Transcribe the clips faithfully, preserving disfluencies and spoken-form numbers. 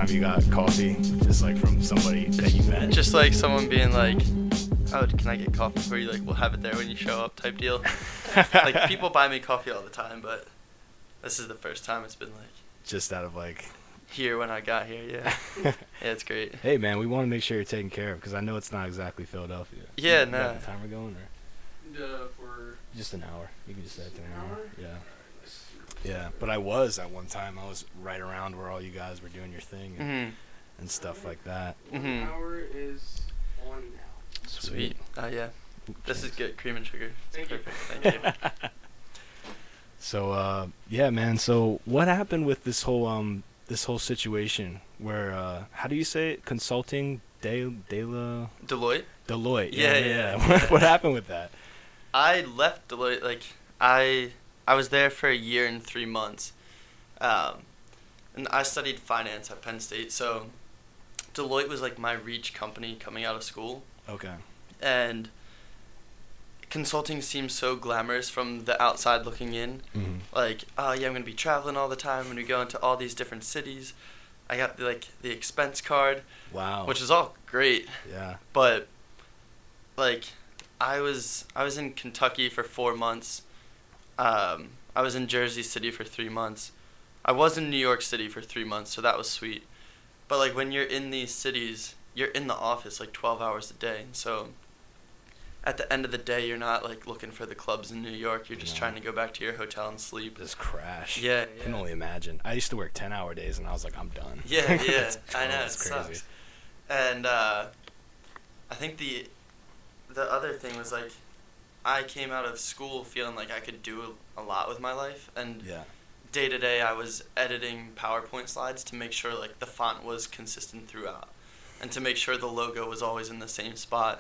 time you got coffee, just like from somebody that you met? Just like someone being like, oh, can I get coffee for you? Like, we'll have it there when you show up type deal. Like, people buy me coffee all the time, but this is the first time it's been like just out of like here when I got here. Yeah. Yeah, it's great. Hey man, we want to make sure you're taken care of because I know it's not exactly Philadelphia. Yeah, you no. got the timer going or Uh, for just an hour? You can just say it to an an hour. hour? Yeah. Yeah, but I was at one time. I was right around where all you guys were doing your thing and, Mhm. and stuff like that. one Mhm. hour is on now. Sweet. Uh, yeah. This is good. Cream and sugar. Thank you. Perfect. Thank you. So uh, yeah, man. So what happened with this whole um this whole situation where uh, how do you say it? Consulting de de la Deloitte. Deloitte. Yeah, Yeah, yeah, What, yeah. what happened with that? I left Deloitte, like, I I was there for a year and three months. Um, and I studied finance at Penn State, so Deloitte was, like, my reach company coming out of school. Okay. And consulting seems so glamorous from the outside looking in. Mm-hmm. Like, oh, yeah, I'm going to be traveling all the time. I'm going to go into all these different cities. I got, the, like, the expense card, Wow. which is all great. Yeah. But, like, I was I was in Kentucky for four months. Um, I was in Jersey City for three months. I was in New York City for three months, so that was sweet. But, like, when you're in these cities, you're in the office, like, twelve hours a day. So, at the end of the day, you're not, like, looking for the clubs in New York. You're just No. trying to go back to your hotel and sleep. Just crash. Yeah, I can yeah. only imagine. I used to work ten-hour days, and I was like, I'm done. Yeah, yeah. That's- I oh, know, it that's crazy. sucks. And uh, I think the the other thing was, like, I came out of school feeling like I could do a lot with my life. And Yeah. day to day, I was editing PowerPoint slides to make sure, like, the font was consistent throughout. And to make sure the logo was always in the same spot.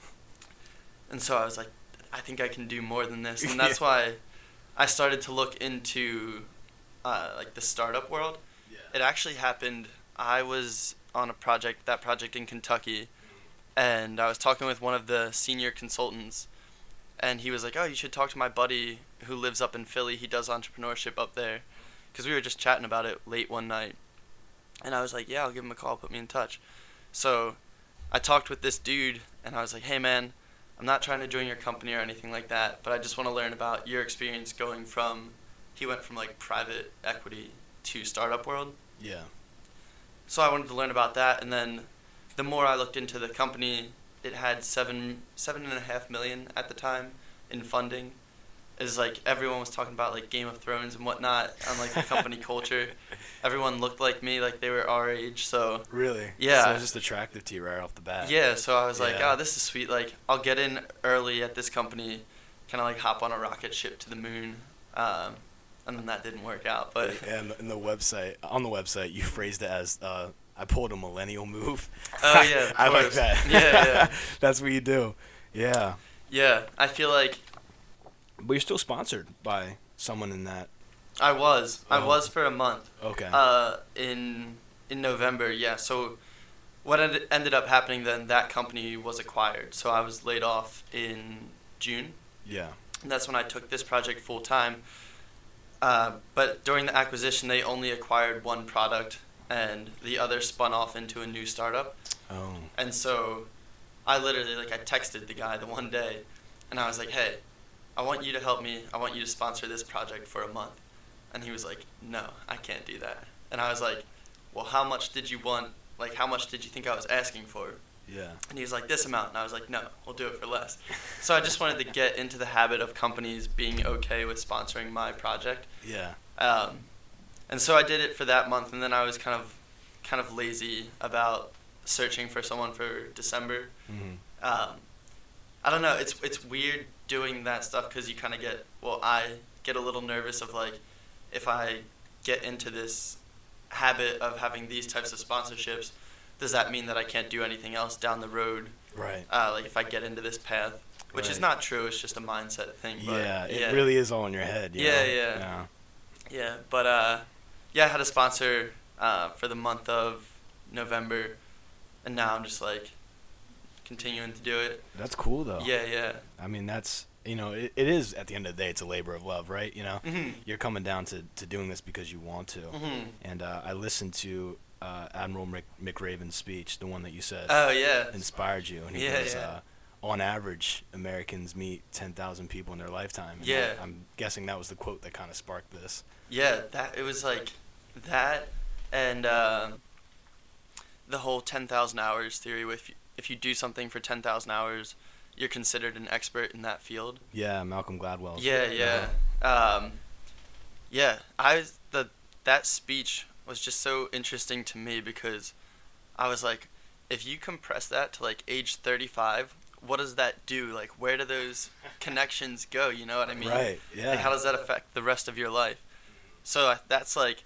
And so I was like, I think I can do more than this. And that's Yeah. why I started to look into, uh, like, the startup world. Yeah. It actually happened, I was on a project, that project in Kentucky, and I was talking with one of the senior consultants, and he was like, oh, you should talk to my buddy who lives up in Philly. He does entrepreneurship up there. Because we were just chatting about it late one night. And I was like, yeah, I'll give him a call, put me in touch. So I talked with this dude, and I was like, hey, man, I'm not trying to join your company or anything like that, but I just want to learn about your experience going from, he went from, like, private equity to startup world. Yeah. So I wanted to learn about that, and then the more I looked into the company, it had seven, seven and a half million at the time in funding. Is like everyone was talking about, like, Game of Thrones and whatnot on, like, the company culture. Everyone looked like me, like they were our age. So Really? Yeah. So it was just attractive to you right off the bat. yeah, so I was like, Yeah. oh, this is sweet. Like, I'll get in early at this company, kind of like hop on a rocket ship to the moon. Um, and then that didn't work out, but And in the website, on the website, you phrased it as, uh, I pulled a millennial move. oh yeah, of I like course. that. Yeah, yeah, That's what you do. Yeah. yeah. I feel like But you're still sponsored by someone in that. I was, I Oh. was for a month. Okay. Uh, in in November, yeah. So what end- ended up happening then? That company was acquired, so I was laid off in June. yeah. And that's when I took this project full time. Uh, but during the acquisition, they only acquired one product, and the other spun off into a new startup. Oh. And so I literally, like, I texted the guy the one day, and I was like, hey, I want you to help me. I want you to sponsor this project for a month. And he was like, no, I can't do that. And I was like, well, how much did you want? Like, how much did you think I was asking for? Yeah. And he was like, this amount. And I was like, no, we'll do it for less. So I just wanted to get into the habit of companies being okay with sponsoring my project. Yeah. Um, and so I did it for that month, and then I was kind of kind of lazy about searching for someone for December. Mm-hmm. Um, I don't know. It's it's weird doing that stuff because you kind of get, well, I get a little nervous of, like, if I get into this habit of having these types of sponsorships, does that mean that I can't do anything else down the road? Right. Uh, like, if I get into this path, which is Right. not true. It's just a mindset thing. But Yeah. It yeah. really is all in your head. You Yeah, know? yeah. Yeah. Yeah, but uh, yeah, I had a sponsor uh, for the month of November, and now I'm just, like, continuing to do it. That's cool though. Yeah, yeah. I mean, that's, you know, it, it is, at the end of the day, it's a labor of love, right? You know, Mhm. you're coming down to, to doing this because you want to. Mhm. And uh, I listened to uh, Admiral Mc, McRaven's speech, the one that you said Oh yeah. inspired you, and he Yeah, goes, yeah. Uh, on average, Americans meet ten thousand people in their lifetime. And Yeah. I, I'm guessing that was the quote that kind of sparked this. Yeah, that it was like that, and um, the whole ten thousand hours theory. With if you do something for ten thousand hours, you're considered an expert in that field. Yeah, Malcolm Gladwell. Yeah, yeah, um, yeah. I was the that speech was just so interesting to me because I was like, if you compress that to like age thirty-five, what does that do? Like, where do those connections go? You know what I mean? Right. Yeah. Like, how does that affect the rest of your life? So I- that's like,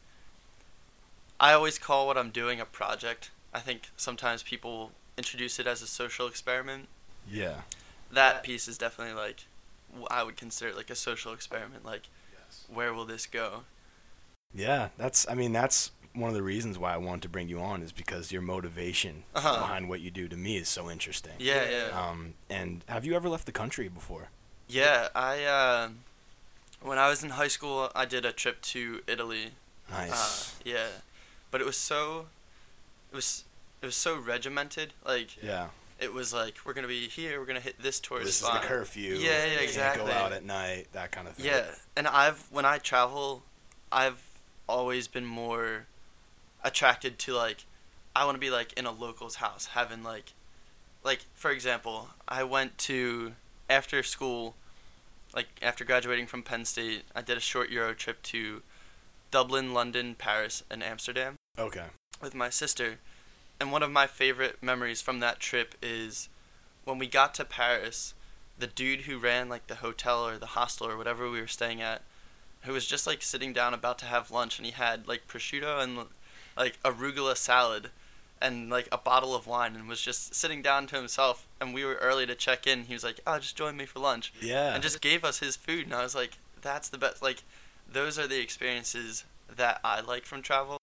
I always call what I'm doing a project. I think sometimes people introduce it as a social experiment. Yeah. That piece is definitely like, w- I would consider it like a social experiment. Like, where will this go? Yeah, that's. I mean, that's one of the reasons why I wanted to bring you on is because your motivation Uh-huh. behind what you do to me is so interesting. Yeah, yeah. Um, and have you ever left the country before? Yeah, I, uh, when I was in high school, I did a trip to Italy. Nice. Uh, yeah. But it was so, it was, it was so regimented. Like, yeah. it was like, we're going to be here, we're going to hit this tourist This is spot. the curfew. Yeah, yeah, You can't exactly. go out at night, that kind of thing. Yeah, and I've when I travel, I've always been more attracted to like I want to be like in a local's house, having like like for example, I went to after school, like after graduating from Penn State, I did a short Euro trip to Dublin, London, Paris, and Amsterdam Okay. with my sister. And one of my favorite memories from that trip is when we got to Paris, the dude who ran like the hotel or the hostel or whatever we were staying at, who was just like sitting down about to have lunch, and he had like prosciutto and like arugula salad and like a bottle of wine, and was just sitting down to himself, and we were early to check in. He was like, oh, just join me for lunch. Yeah. And just gave us his food, and I was like, that's the best. Like, those are the experiences that I like from travel.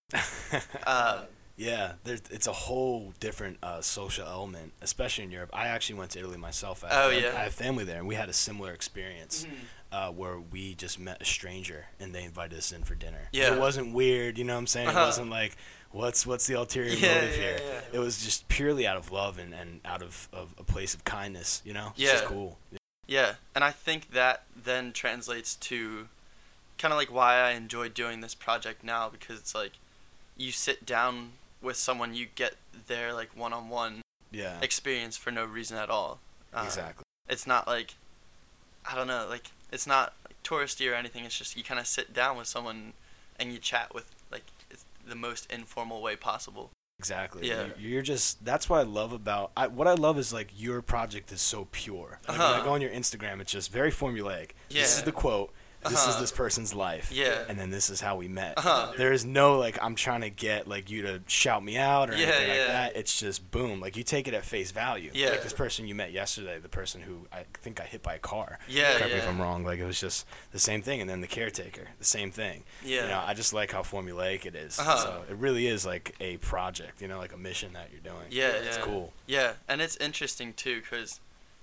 Uh, yeah, there's, it's a whole different uh, social element, especially in Europe. I actually went to Italy myself. I have, Oh, fam- yeah. I have family there, and we had a similar experience Mhm. uh, where we just met a stranger, and they invited us in for dinner. Yeah. It wasn't weird, you know what I'm saying? Uh-huh. It wasn't like, what's what's the ulterior Yeah, motive yeah, here? yeah. It was just purely out of love and, and out of, of a place of kindness, you know? It's Yeah. just cool. Yeah, and I think that then translates to kind of like why I enjoy doing this project now, because it's like you sit down with someone, you get their like one-on-one Yeah, experience for no reason at all. Uh, exactly. It's not like, I don't know, like it's not like touristy or anything. It's just you kind of sit down with someone and you chat with like it's the most informal way possible. Exactly. Yeah. You- You're just, that's what I love about, I, what I love is like your project is so pure. Like, when I Uh-huh. go on your Instagram, it's just very formulaic. This is Yeah. the quote. This is Uh-huh. this person's life. Yeah. And then this is how we met. Uh-huh. There is no like, I'm trying to get like you to shout me out or Yeah, anything yeah. like that. It's just boom. Like you take it at face value. Yeah. Like this person you met yesterday, the person who I think I hit by a car. Yeah, Correct me if yeah. I'm wrong. Like it was just the same thing. And then the caretaker, the same thing. Yeah. You know, I just like how formulaic it is. Uh-huh. So it really is like a project, you know, like a mission that you're doing. Yeah, It's yeah. cool. Yeah, and it's interesting too, because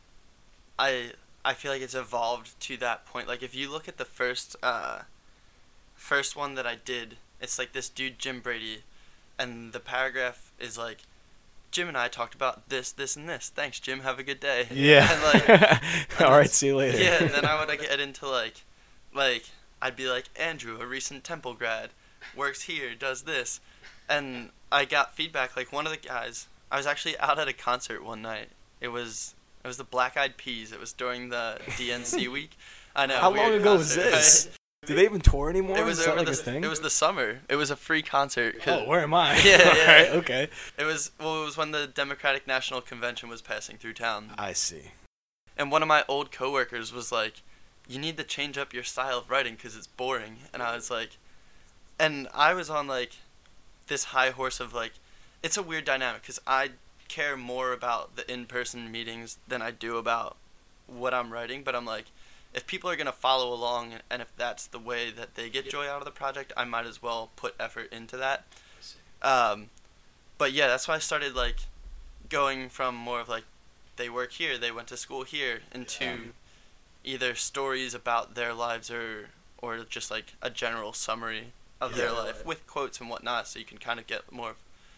I I feel like it's evolved to that point. Like if you look at the first uh, first one that I did, it's like this dude Jim Brady, and the paragraph is like, Jim and I talked about this, this, and this. Thanks, Jim. Have a good day. Yeah. And like, and All right, then- see you later. Yeah, and then I would like, get into like, like I'd be like, Andrew, a recent Temple grad, works here, does this, and I got feedback. Like one of the guys, I was actually out at a concert one night. It was it was the Black Eyed Peas. It was during the D N C week. I know. How long weird ago was concert, this? right? Do they even tour anymore? It was is that over like the a thing? it was the summer. It was a free concert. 'cause Oh, where am I? Yeah, All yeah. right, okay. It was well. It was when the Democratic National Convention was passing through town. I see. And one of my old coworkers was like, you need to change up your style of writing because it's boring. And I was like, and I was on like this high horse of like, it's a weird dynamic because I care more about the in-person meetings than I do about what I'm writing. But I'm like, if people are going to follow along and if that's the way that they get joy out of the project, I might as well put effort into that. Um, but yeah, that's why I started like going from more of like, they work here, they went to school here, into Yeah. either stories about their lives or or just like a general summary of their Yeah. life with quotes and whatnot, so you can kind of get more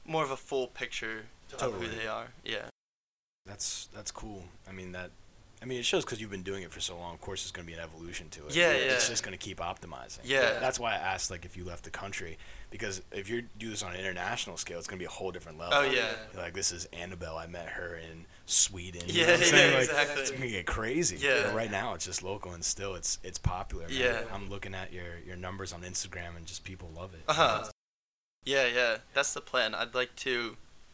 more of a full picture Totally. of who they are. Yeah. That's that's cool. I mean that. I mean, it shows because you've been doing it for so long. Of course, there's going to be an evolution to it. Yeah, It's yeah. just going to keep optimizing. Yeah. That's why I asked, like, if you left the country, because if you do this on an international scale, it's going to be a whole different level. Oh, yeah. Like, this is Annabelle. I met her in Sweden. Yeah, you know what I'm saying? yeah, Like, exactly. It's going to get crazy. Yeah. But right now, it's just local, and still, it's it's popular. Man. Yeah. I'm looking at your your numbers on Instagram, and just people love it. Uh huh. Yeah, yeah. That's the plan. I'd like to.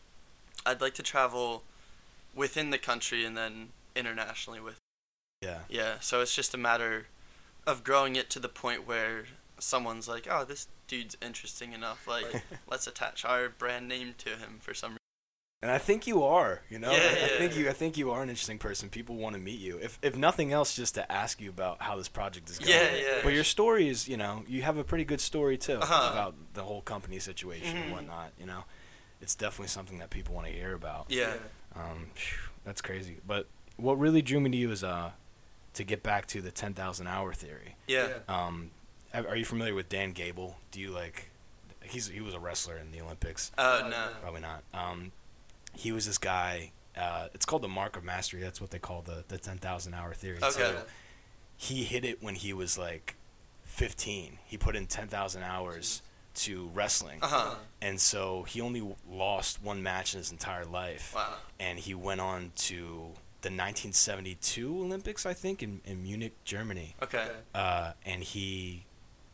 I'd like to travel within the country and then internationally with. Yeah. Yeah. So it's just a matter of growing it to the point where someone's like, "Oh, this dude's interesting enough. Like, let's attach our brand name to him for some reason." And I think you are, you know. Yeah, I, I yeah. think you. I think you are an interesting person. People want to meet you. If if nothing else, just to ask you about how this project is going. Yeah, yeah. But your story is, you know, you have a pretty good story too Uh-huh. about the whole company situation and Mhm. whatnot. You know, it's definitely something that people want to hear about. Yeah. Um, phew, that's crazy. But what really drew me to you is uh, to get back to the ten thousand hour theory. Yeah. Um, are are you familiar with Dan Gable? Do you like? He's he was a wrestler in the Olympics. Oh no. Probably not. Um, he was this guy. Uh, it's called the Mark of Mastery. That's what they call the the ten thousand hour theory. Okay. So he hit it when he was like fifteen. He put in ten thousand hours to wrestling, Uh huh. and so he only w- lost one match in his entire life. Wow. And he went on to the nineteen seventy-two Olympics, I think, in, in Munich, Germany. Okay. Uh, and he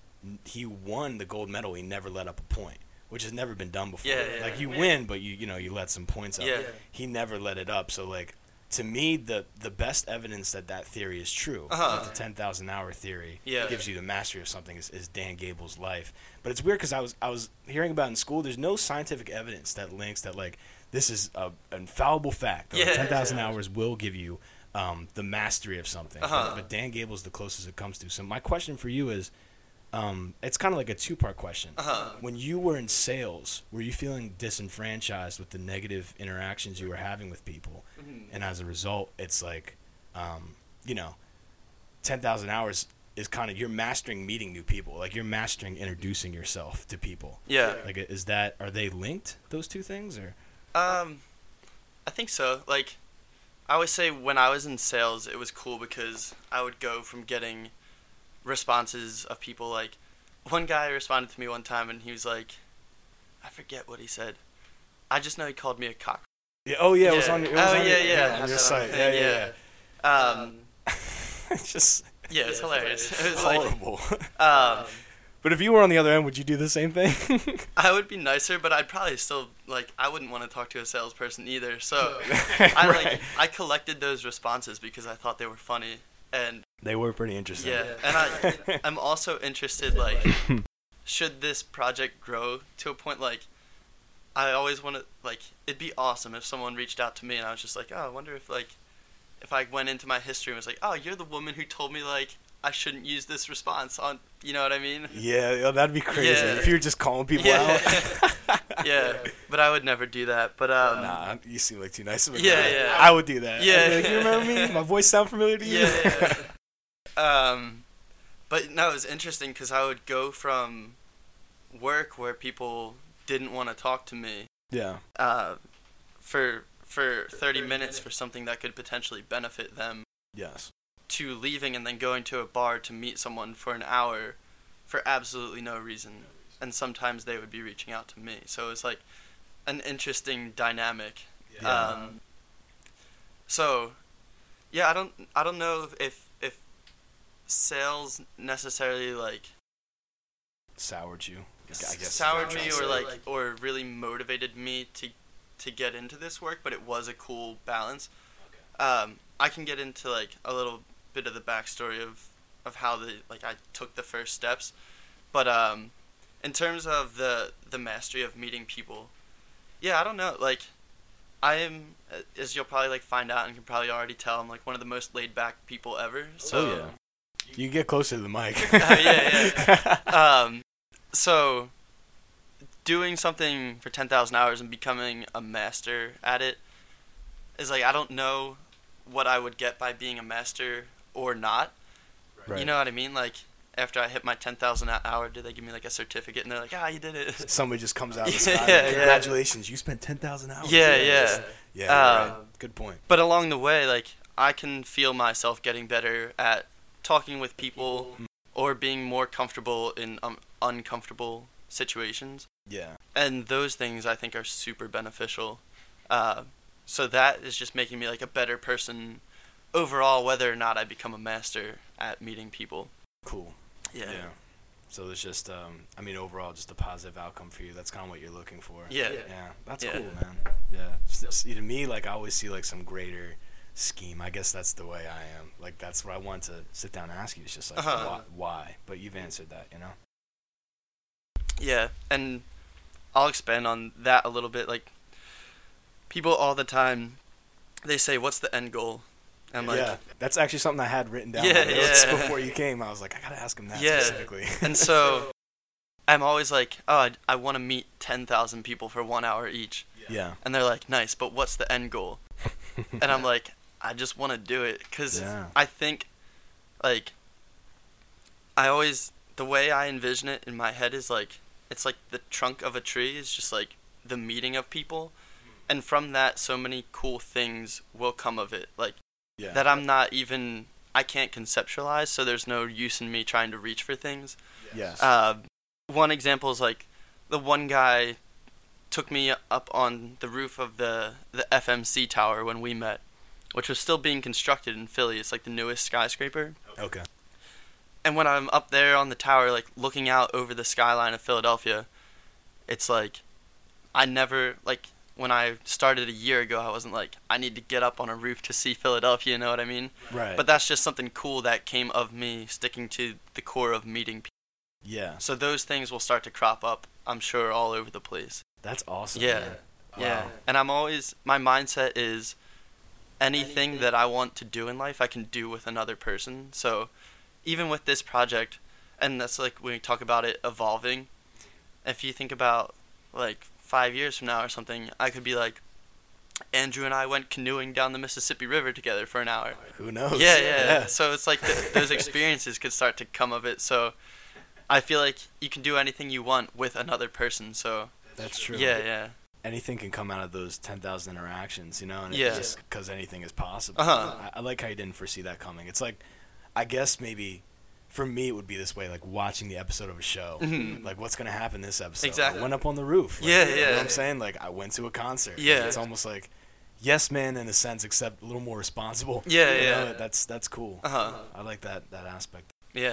he won the gold medal. He never let up a point, which has never been done before. Yeah, yeah, like you yeah. win, but you you know you let some points up. Yeah. He never let it up. So like to me, the the best evidence that that theory is true, Uh-huh. like the ten thousand hour theory, Yeah. gives you the mastery of something, is, is Dan Gable's life. But it's weird because I was I was hearing about it in school. There's no scientific evidence that links that like this is a an infallible fact. That Yeah. like ten thousand hours will give you um, the mastery of something. Uh-huh. But, but Dan Gable's the closest it comes to. So my question for you is, um, it's kind of like a two part question. Uh-huh. When you were in sales, were you feeling disenfranchised with the negative interactions you were having with people? Mhm. And as a result, it's like, um, you know, ten thousand hours is kind of, you're mastering meeting new people. Like, you're mastering introducing yourself to people. Yeah. Like, is that, are they linked, those two things? Or Um, I think so. Like, I always say when I was in sales, it was cool because I would go from getting responses of people like, one guy responded to me one time and he was like, I forget what he said. I just know he called me a cock. Yeah, oh, yeah, it was Yeah. on your, it was Oh, on yeah, your, yeah, I on had your that on site. the Yeah, thing, yeah, yeah. yeah. Um, It's just yeah, it's it's hilarious. hilarious. It was like, horrible. um, But if you were on the other end, would you do the same thing? I would be nicer, but I'd probably still, like, I wouldn't want to talk to a salesperson either. So I, Right. like, I collected those responses because I thought they were funny. And They were pretty interesting. yeah, and I, I'm also interested, like, should this project grow to a point, like, I always want to, like, it'd be awesome if someone reached out to me and I was just like, oh, I wonder if, like, if I went into my history and was like, oh, you're the woman who told me, like, I shouldn't use this response on, you know what I mean? Yeah, yeah, that'd be crazy Yeah. if you were just calling people Yeah. out. Yeah, but I would never do that. But, um, Nah, you seem like too nice of a Yeah, guy. yeah. I would do that. Yeah. I'd be like, you remember me? My voice sound familiar to you? yeah, yeah. um, but no, it was interesting because I would go from work where people didn't want to talk to me Yeah. uh, for for thirty minutes for something that could potentially benefit them, Yes. to leaving and then going to a bar to meet someone for an hour for absolutely no reason. And sometimes they would be reaching out to me. So it was like an interesting dynamic. Yeah. Um, so, yeah, I don't I don't know if if sales necessarily like Soured you. I guess is soured what I'm me trying to or say. like or really motivated me to to get into this work, but it was a cool balance. Um, I can get into like a little bit of the backstory of of how the like I took the first steps, but um, in terms of the the mastery of meeting people, yeah, I don't know. Like, I am, as you'll probably like find out and can probably already tell, I'm like one of the most laid back people ever. So Oh, yeah. You get closer to the mic. Oh, yeah, um, so doing something for ten thousand hours and becoming a master at it is like, I don't know what I would get by being a master or not. Right. You know what I mean? Like, after I hit my ten thousand an hour, do they give me like a certificate and they're like, ah, you did it. Somebody just comes out of the Yeah, sky. yeah, Like, yeah. Congratulations, you spent ten thousand hours. Yeah, doing yeah. this." Yeah, you're Um, right. Good point. But along the way, like, I can feel myself getting better at talking with people or being more comfortable in um, uncomfortable situations. Yeah. And those things I think are super beneficial. Uh, so that is just making me like a better person overall, whether or not I become a master at meeting people. Cool. Yeah. Yeah. So there's just, um, I mean, overall, just a positive outcome for you. That's kind of what you're looking for. Yeah. Yeah. That's Yeah. cool, man. Yeah. S- See, to me, like, I always see, like, some greater scheme. I guess that's the way I am. Like, that's what I want to sit down and ask you. It's just, like, Uh-huh. why, why? But you've answered that, you know? Yeah, and I'll expand on that a little bit. Like, people all the time, they say, what's the end goal? And I'm like, yeah. That's actually something I had written down Yeah, on my notes yeah. before you came. I was like, I got to ask him that Yeah. specifically. and so I'm always like, oh, I, I want to meet ten thousand people for one hour each. yeah. And they're like, nice, but what's the end goal? And I'm like, I just want to do it because Yeah. I think, like, I always, the way I envision it in my head is like, it's like the trunk of a tree is just like the meeting of people. And from that, so many cool things will come of it. Like, Yeah. that I'm not even, I can't conceptualize, so there's no use in me trying to reach for things. Yes. Uh, one example is like, the one guy took me up on the roof of the, the F M C tower when we met, which was still being constructed in Philly. It's like the newest skyscraper. okay. And when I'm up there on the tower, like, looking out over the skyline of Philadelphia, it's like, I never, like, when I started a year ago, I wasn't like, I need to get up on a roof to see Philadelphia, you know what I mean? Right. But that's just something cool that came of me sticking to the core of meeting people. yeah. So those things will start to crop up, I'm sure, all over the place. That's awesome. Yeah. man. Yeah. Wow. And I'm always, my mindset is anything that I want to do in life, I can do with another person. So even with this project, and that's like when we talk about it evolving, if you think about like five years from now or something, I could be like, Andrew and I went canoeing down the Mississippi River together for an hour. Who knows? Yeah, yeah. So it's like th- those experiences could start to come of it. So I feel like you can do anything you want with another person. So That's true. yeah, yeah. Anything can come out of those ten thousand interactions, you know, and Yeah. it's just because anything is possible. Uh-huh. I, I like how you didn't foresee that coming. It's like, I guess maybe for me it would be this way, like watching the episode of a show. Mhm. Like, what's going to happen this episode? Exactly. I went up on the roof. Like, Yeah, You know yeah. what I'm saying? Like, I went to a concert. Like, Yeah. it's almost like Yes Man in a sense, except a little more responsible. Yeah, You yeah. know, That's, that's cool. Uh-huh. I like that, that aspect. Yeah.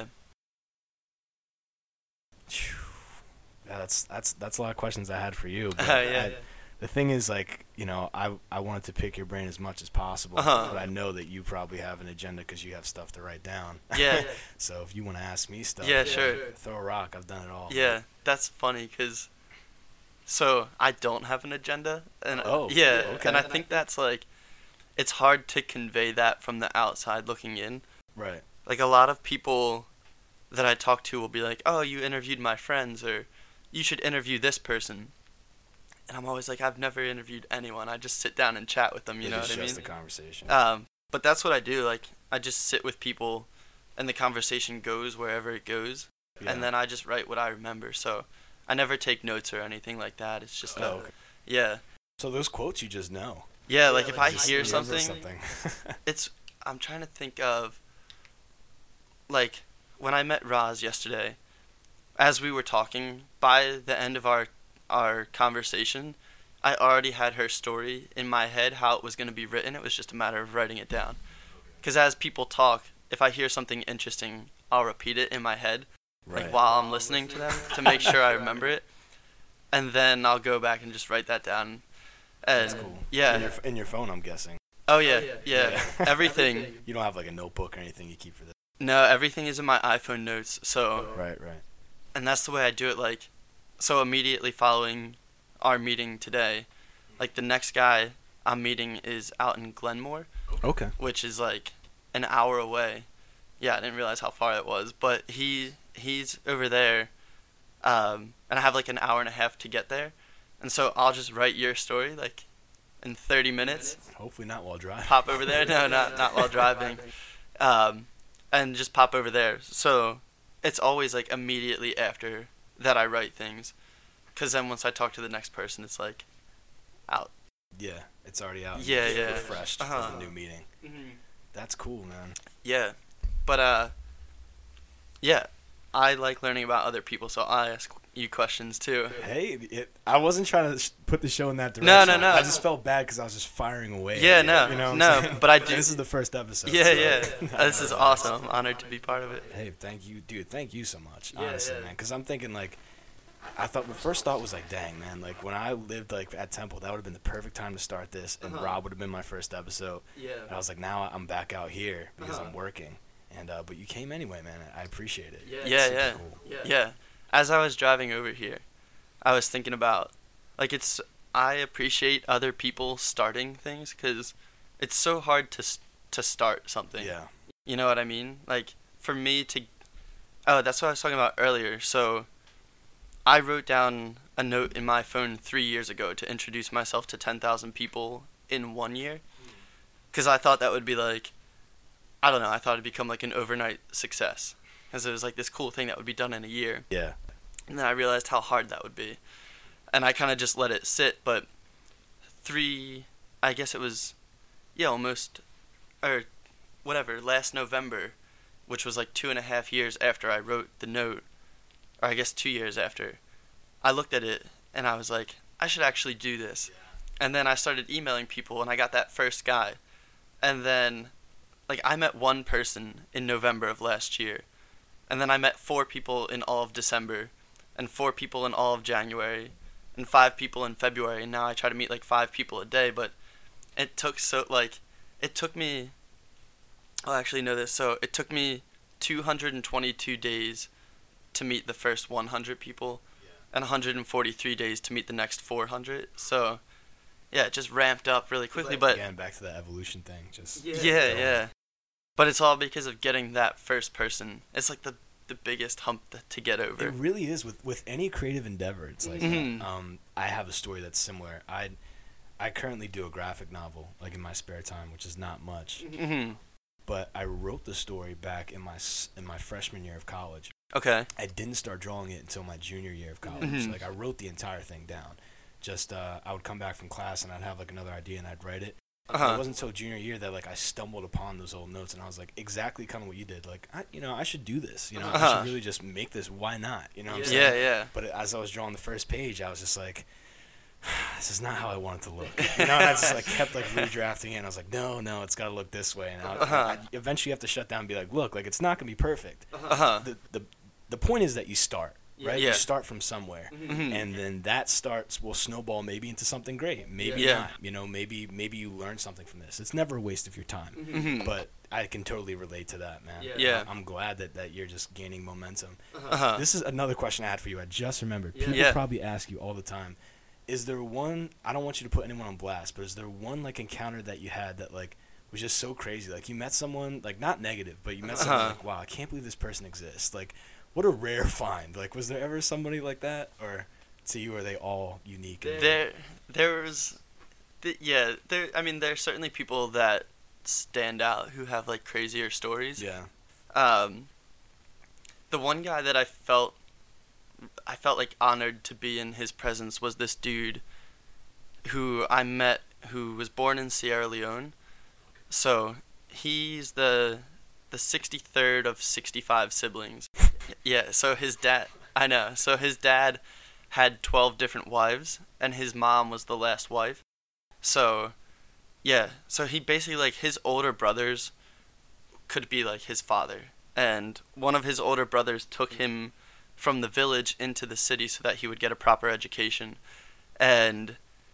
Phew. Yeah, that's that's that's a lot of questions I had for you. But Uh, yeah. I, the thing is, like, you know, I I wanted to pick your brain as much as possible, Uh-huh. but I know that you probably have an agenda because you have stuff to write down. Yeah. So if you want to ask me stuff, Yeah, you know, sure. throw a rock. I've done it all. Yeah, that's funny because, so I don't have an agenda, and Oh, yeah, okay. and I think that's like, it's hard to convey that from the outside looking in. Right. Like, a lot of people that I talk to will be like, "Oh, you interviewed my friends," or "You should interview this person," and I'm always like, "I've never interviewed anyone. I just sit down and chat with them." You It know is what I just mean? the conversation. Um, but that's what I do. Like, I just sit with people, and the conversation goes wherever it goes. Yeah. And then I just write what I remember. So I never take notes or anything like that. It's just, Oh, uh, okay. yeah. So those quotes you just know. Yeah, like if I Just hear remember something, it's, I'm trying to think of, like, when I met Roz yesterday, as we were talking, by the end of our, our conversation, I already had her story in my head, how it was going to be written. It was just a matter of writing it down. Because as people talk, if I hear something interesting, I'll repeat it in my head. Right. Like while I'm listening to them to make sure I remember it, and then I'll go back and just write that down. And That's cool. yeah, In your, in your phone, I'm guessing. oh yeah, yeah, Yeah. everything. You don't have like a notebook or anything you keep for this. No, everything is in my iPhone notes. So, Right, right. and that's the way I do it. Like, so immediately following our meeting today, like the next guy I'm meeting is out in Glenmore, Okay. which is like an hour away. Yeah, I didn't realize how far it was, but he he's over there, um, and I have like an hour and a half to get there, and so I'll just write your story like in thirty minutes, Hopefully not while driving. pop over there. No, not not while driving, um, and just pop over there. So it's always like immediately after that I write things, because then once I talk to the next person, it's like out. Yeah, it's already out. Yeah, You're yeah. refreshed Uh-huh. for the new meeting. Mm-hmm. That's cool, man. Yeah, but uh, yeah, I like learning about other people, so I ask you questions too. Hey, it, I wasn't trying to sh- put the show in that direction. No, no, no. I just felt bad because I was just firing away. Yeah, no, you know what I'm no, saying? but I do. This is the first episode. Yeah, so- yeah. This is awesome. I'm honored to be part of it. Hey, thank you, dude. Thank you so much, Yeah, honestly, yeah. man. Because I'm thinking like, I thought the first thought was like, dang, man. Like when I lived like at Temple, that would have been the perfect time to start this, and Uh-huh. Rob would have been my first episode. Yeah. And I was like, now I'm back out here because Uh-huh. I'm working, and uh, but you came anyway, man. I appreciate it. Yeah, It's yeah, super yeah. cool. Yeah. As I was driving over here, I was thinking about, like, it's, I appreciate other people starting things, because it's so hard to s- to start something. Yeah. You know what I mean? Like, for me to, oh, that's what I was talking about earlier. So, I wrote down a note in my phone three years ago to introduce myself to ten thousand people in one year, because I thought that would be like, I don't know, I thought it'd become like an overnight success, because it was like this cool thing that would be done in a year. Yeah. And then I realized how hard that would be. And I kind of just let it sit, but three, I guess it was, yeah, almost, or whatever, last November, which was like two and a half years after I wrote the note, or I guess two years after, I looked at it and I was like, I should actually do this. And then I started emailing people and I got that first guy. And then, like, I met one person in November of last year. And then I met four people in all of December, and four people in all of January, and five people in February, and now I try to meet like five people a day, but it took so, like, it took me, I'll actually know this, so it took me two hundred twenty-two days to meet the first one hundred people, and one hundred forty-three days to meet the next four hundred, so, yeah, it just ramped up really quickly, but, Again, back to the evolution thing. Just yeah, going. yeah, but it's all because of getting that first person. It's like the the biggest hump th- to get over. It really is with with any creative endeavor. It's like Mhm. um, I have a story that's similar. I I currently do a graphic novel like in my spare time, which is not much. Mm-hmm. But I wrote the story back in my s- in my freshman year of college. Okay. I didn't start drawing it until my junior year of college. Mhm. Like I wrote the entire thing down. Just uh, I would come back from class and I'd have like another idea and I'd write it. Uh-huh. It wasn't until junior year that like I stumbled upon those old notes and I was like exactly kind of what you did. Like I, you know, I should do this. You know, I Uh-huh. should really just make this. Why not? You know what I'm Yeah, saying? yeah. But as I was drawing the first page, I was just like, this is not how I want it to look. You know, and I just like kept like redrafting it. And I was like, no, no, it's got to look this way. And I, Uh-huh. I, I eventually have to shut down and be like, look, like it's not gonna be perfect. Uh-huh. The the the point is that you start, right? Yeah. You start from somewhere. Mhm. And then that starts will snowball maybe into something great. Maybe Yeah. not. You know, maybe maybe you learn something from this. It's never a waste of your time. Mhm. But I can totally relate to that, man. Yeah. Yeah. I'm glad that, that you're just gaining momentum. Uh-huh. This is another question I had for you. I just remembered. Yeah. People Yeah. probably ask you all the time. Is there one, I don't want you to put anyone on blast, but is there one like encounter that you had that like was just so crazy? Like you met someone, like not negative, but you met someone Uh-huh. like, wow, I can't believe this person exists. Like what a rare find. Like was there ever somebody like that? Or to you, are they all unique? and- There, there was, th- yeah, there. I mean, there's certainly people that stand out who have like crazier stories. Yeah. Um, the one guy that I felt, I felt like honored to be in his presence was this dude, who I met, who was born in Sierra Leone. So he's the, the sixty-third of sixty-five siblings. Yeah. So his dad, I know. So his dad had twelve different wives, and his mom was the last wife. So, yeah, so he basically, like, his older brothers could be, like, his father. And one of his older brothers took him from the village into the city so that he would get a proper education. And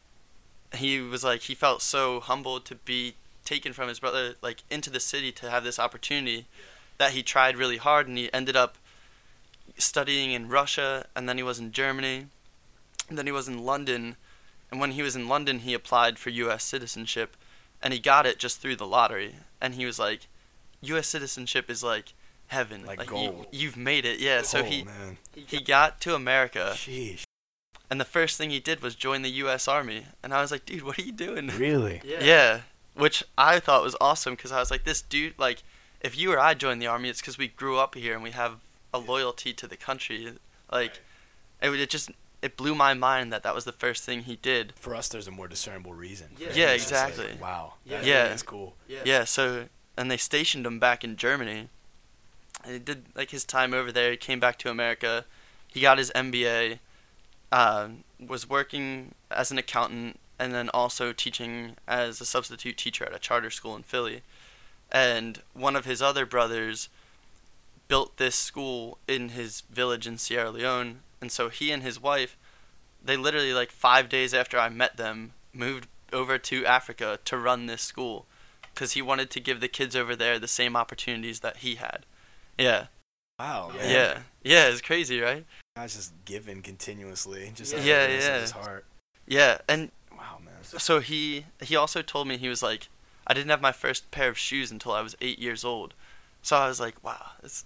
he was, like, he felt so humbled to be taken from his brother, like, into the city to have this opportunity that he tried really hard, and he ended up studying in Russia, and then he was in Germany, and then he was in London, and when he was in London, he applied for U S citizenship, and he got it just through the lottery, and he was like, U S citizenship is like heaven, Like you, gold. you've made it, yeah, so oh, he, man. he got to America, Sheesh. and the first thing he did was join the U S Army, and I was like, dude, what are you doing? Really? Yeah, which I thought was awesome, because I was like, this dude, like, if you or I joined the Army, it's because we grew up here, and we have a loyalty to the country. Like, it, would- it just, it blew my mind that that was the first thing he did. For us, there's a more discernible reason. Yeah. For Yeah, him, it's just like, exactly. wow. Yeah. That Yeah. really is cool. Yeah. Yeah, so, and they stationed him back in Germany. And he did, like, his time over there. He came back to America. He got his M B A, uh, was working as an accountant, and then also teaching as a substitute teacher at a charter school in Philly. And one of his other brothers built this school in his village in Sierra Leone. And so he and his wife, they literally, like, five days after I met them, moved over to Africa to run this school. Because he wanted to give the kids over there the same opportunities that he had. Yeah. Wow. Yeah. Man. Yeah. Yeah, it's crazy, right? Guy's just giving continuously. Just Yeah. out of Yeah, the goodness of yeah. his heart. Yeah, and Wow, man. so he he also told me, he was like, I didn't have my first pair of shoes until I was eight years old. So I was like, wow, it's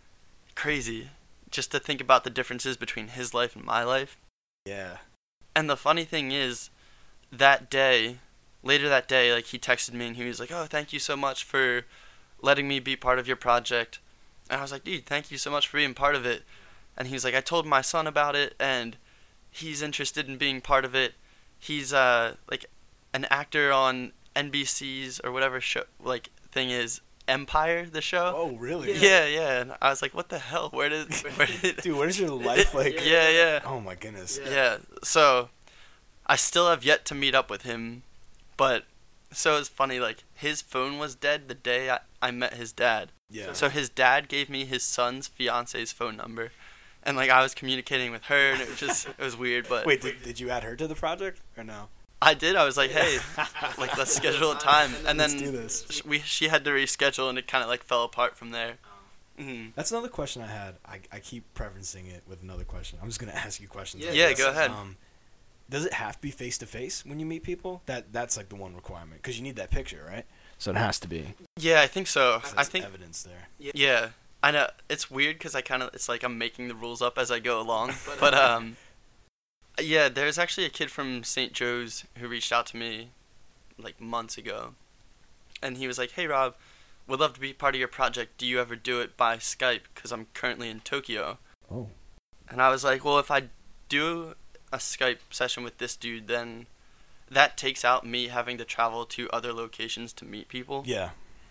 crazy just to think about the differences between his life and my life. Yeah. And the funny thing is, that day, later that day, like, he texted me and he was like, oh, thank you so much for letting me be part of your project. And I was like, dude, thank you so much for being part of it. And he was like, I told my son about it, and he's interested in being part of it. He's, uh, like, an actor on N B C's or whatever show, like, thing is, Empire, the show. Oh, really? Yeah, yeah. And I was like, what the hell? Where did, where did Dude, what is your life like? Yeah, yeah. Oh, my goodness. Yeah. Yeah, so I still have yet to meet up with him, but so it's funny, like, his phone was dead the day I, I met his dad. Yeah. So his dad gave me his son's fiance's phone number, and, like, I was communicating with her, and it was just, it was weird, but Wait, did, did you add her to the project or no? I did, I was like, hey, like, let's schedule a time, and Let's then do this. sh- we she had to reschedule, and it kind of, like, fell apart from there. hmm That's another question I had. I, I keep preferencing it with another question. I'm just going to ask you questions. Yeah, like Yeah, this. go ahead. Um, does it have to be face-to-face when you meet people? That That's, like, the one requirement. Because you need that picture, right? So it has to be. Yeah, I think so. So I there's think, evidence there. yeah, I know, it's weird, because I kind of, it's like I'm making the rules up as I go along, but, um... yeah, there's actually a kid from Saint Joe's who reached out to me, like, months ago. And he was like, hey, Rob, would love to be part of your project. Do you ever do it by Skype? Because I'm currently in Tokyo. Oh. And I was like, well, if I do a Skype session with this dude, then that takes out me having to travel to other locations to meet people. Yeah.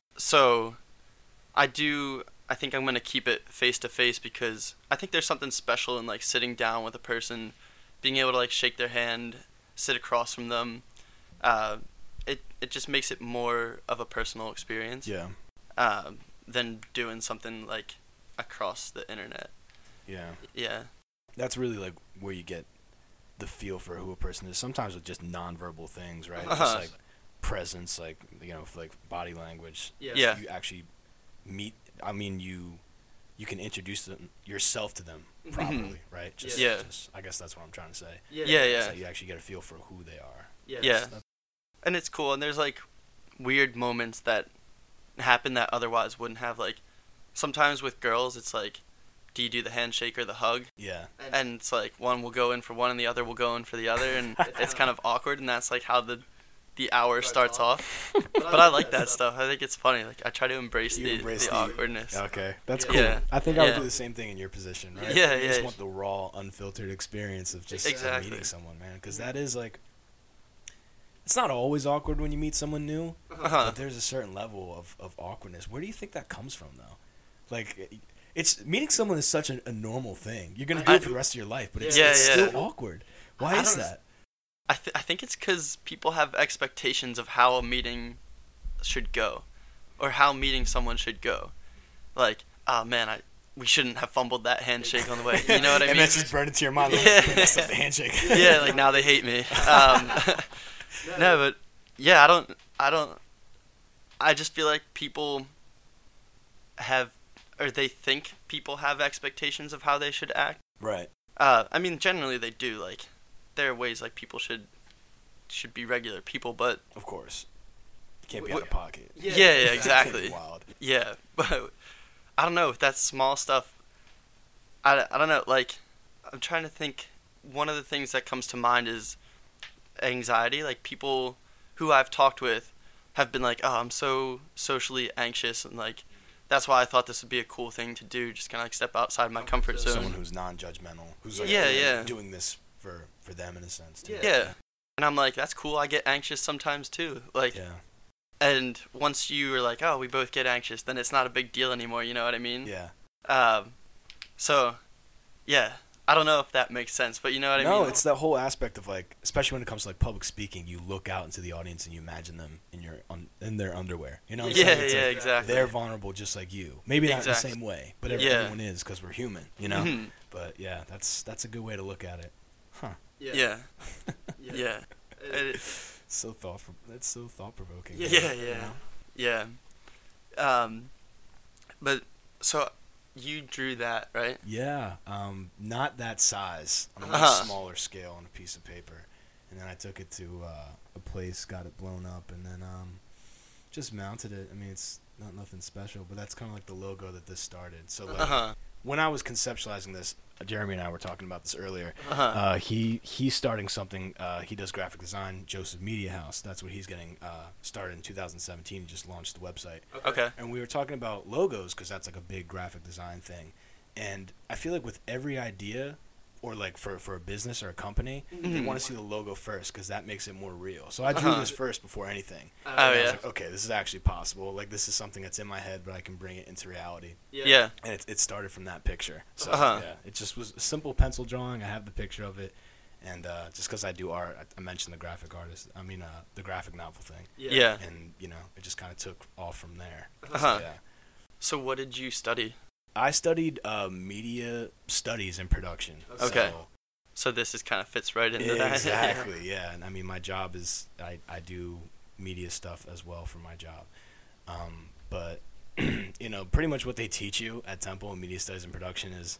So I do, I think I'm going to keep it face-to-face because I think there's something special in, like, sitting down with a person, being able to, like, shake their hand, sit across from them. Uh, it it just makes it more of a personal experience Yeah. uh, than doing something, like, across the internet. Yeah. Yeah. That's really, like, where you get the feel for who a person is. Sometimes with just nonverbal things, right? Uh-huh. Just, like, presence, like, you know, like, body language. Yeah. Yeah. You actually meet, I mean, you you can introduce them, yourself to them properly, right? Just, Yeah. just- I guess that's what I'm trying to say. Yeah, yeah. So you actually get a feel for who they are. Yeah. Yeah. That's- And it's cool, and there's, like, weird moments that happen that otherwise wouldn't have. Like, sometimes with girls, it's like, do you do the handshake or the hug? Yeah. And it's like, one will go in for one and the other will go in for the other, and it's kind of awkward, and that's, like, how the the hour starts Starts off. But I like that stuff. I think it's funny. Like, I try to embrace You the, embrace the the- awkwardness. Okay. That's Yeah. cool. Yeah. I think I would Yeah. do the same thing in your position, right? Yeah, You just yeah. want the raw, unfiltered experience of just Exactly. meeting someone, man. Because that is, like, it's not always awkward when you meet someone new. Uh-huh. But there's a certain level of, of awkwardness. Where do you think that comes from, though? Like, it's meeting someone is such a, a normal thing. You're gonna do I- it for the rest of your life, but it's, Yeah, it's yeah. still awkward. Why I is don't- that? I, th- I think it's because people have expectations of how a meeting should go, or how meeting someone should go. Like, oh man, I we shouldn't have fumbled that handshake on the way. You know what I and mean? that's just burned into your mind. Like, Yeah. messed up the handshake. Yeah, like now they hate me. Um, no, but yeah, I don't, I don't, I just feel like people have, or they think people have expectations of how they should act. Right. Uh, I mean, generally they do. Like, there are ways like people should should be regular people, but Of course. You can't be Wh- out of pocket. yeah, yeah, That'd be exactly. wild. Yeah, but I don't know. That small stuff. I, I don't know. Like, I'm trying to think. One of the things that comes to mind is anxiety. Like, people who I've talked with have been like, "Oh, I'm so socially anxious," and like that's why I thought this would be a cool thing to do, just kind of like step outside my comfort zone. Someone who's non-judgmental, who's like Yeah, doing, yeah. doing this for, for them in a sense too. Yeah. And I'm like, that's cool. I get anxious sometimes too. Like, Yeah. and once you are like, oh, we both get anxious, then it's not a big deal anymore. You know what I mean? Yeah. Um, so, yeah. I don't know if that makes sense, but you know what I mean? No, it's that whole aspect of like, especially when it comes to like public speaking, you look out into the audience and you imagine them in your un- in their underwear. You know what I'm Yeah, saying? It's yeah, like, exactly. They're vulnerable just like you. Maybe not in the Exactly. same way, but Yeah. everyone is because we're human. You know. Mhm. But yeah, that's that's a good way to look at it. Huh. Yeah. Yeah. It- So thought. That's so thought provoking. Yeah, yeah. Yeah. Um, but so you drew that, right? Yeah, um, not that size, on a much Uh-huh. smaller scale on a piece of paper. And then I took it to uh, a place, got it blown up, and then um, just mounted it. I mean, it's not nothing special, but that's kind of like the logo that this started. So like, Uh-huh. when I was conceptualizing this, Jeremy and I were talking about this earlier. Uh-huh. Uh, he he's starting something. Uh, he does graphic design, Joseph Media House. That's what he's getting uh, started in two thousand seventeen. He just launched the website. Okay. And we were talking about logos because that's like a big graphic design thing. And I feel like with every idea, or like for, for a business or a company, they Mhm. want to see the logo first because that makes it more real. So I drew Uh-huh. this first before anything. Oh, And I was yeah. like, okay, this is actually possible. Like this is something that's in my head, but I can bring it into reality. Yeah. And it, it started from that picture. So Uh-huh. yeah, it just was a simple pencil drawing. I have the picture of it. And uh, just because I do art, I, I mentioned the graphic artist. I mean, uh, the graphic novel thing. Yeah. And, you know, it just kind of took off from there. Uh-huh. So, yeah. So what did you study? I studied uh, media studies and production. Okay. So, So this is kind of fits right into that. exactly, yeah. And I mean, my job is I, I do media stuff as well for my job. Um, but, you know, pretty much what they teach you at Temple in media studies and production is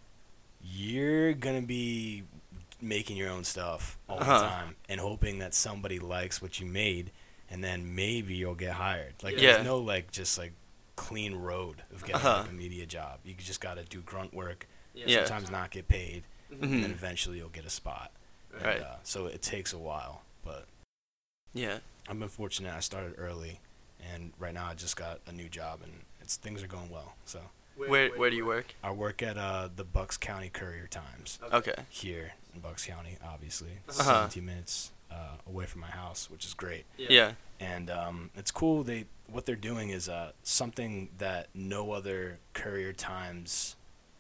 you're going to be making your own stuff all Uh-huh. the time and hoping that somebody likes what you made, and then maybe you'll get hired. Like, Yeah. there's no, like, just, like, clean road of getting Uh-huh. like, a media job. You just got to do grunt work, Yeah. sometimes not get paid, and then Mhm. eventually you'll get a spot. And, Right. uh, so it takes a while, but Yeah. I've been fortunate. I started early, and right now I just got a new job, and it's things are going well. So Where Where do you work? I work at uh, the Bucks County Courier Times Okay. here in Bucks County, obviously. It's Uh-huh. seventeen minutes uh, away from my house, which is great. Yeah. And um, it's cool. They what they're doing is uh, something that no other Courier Times,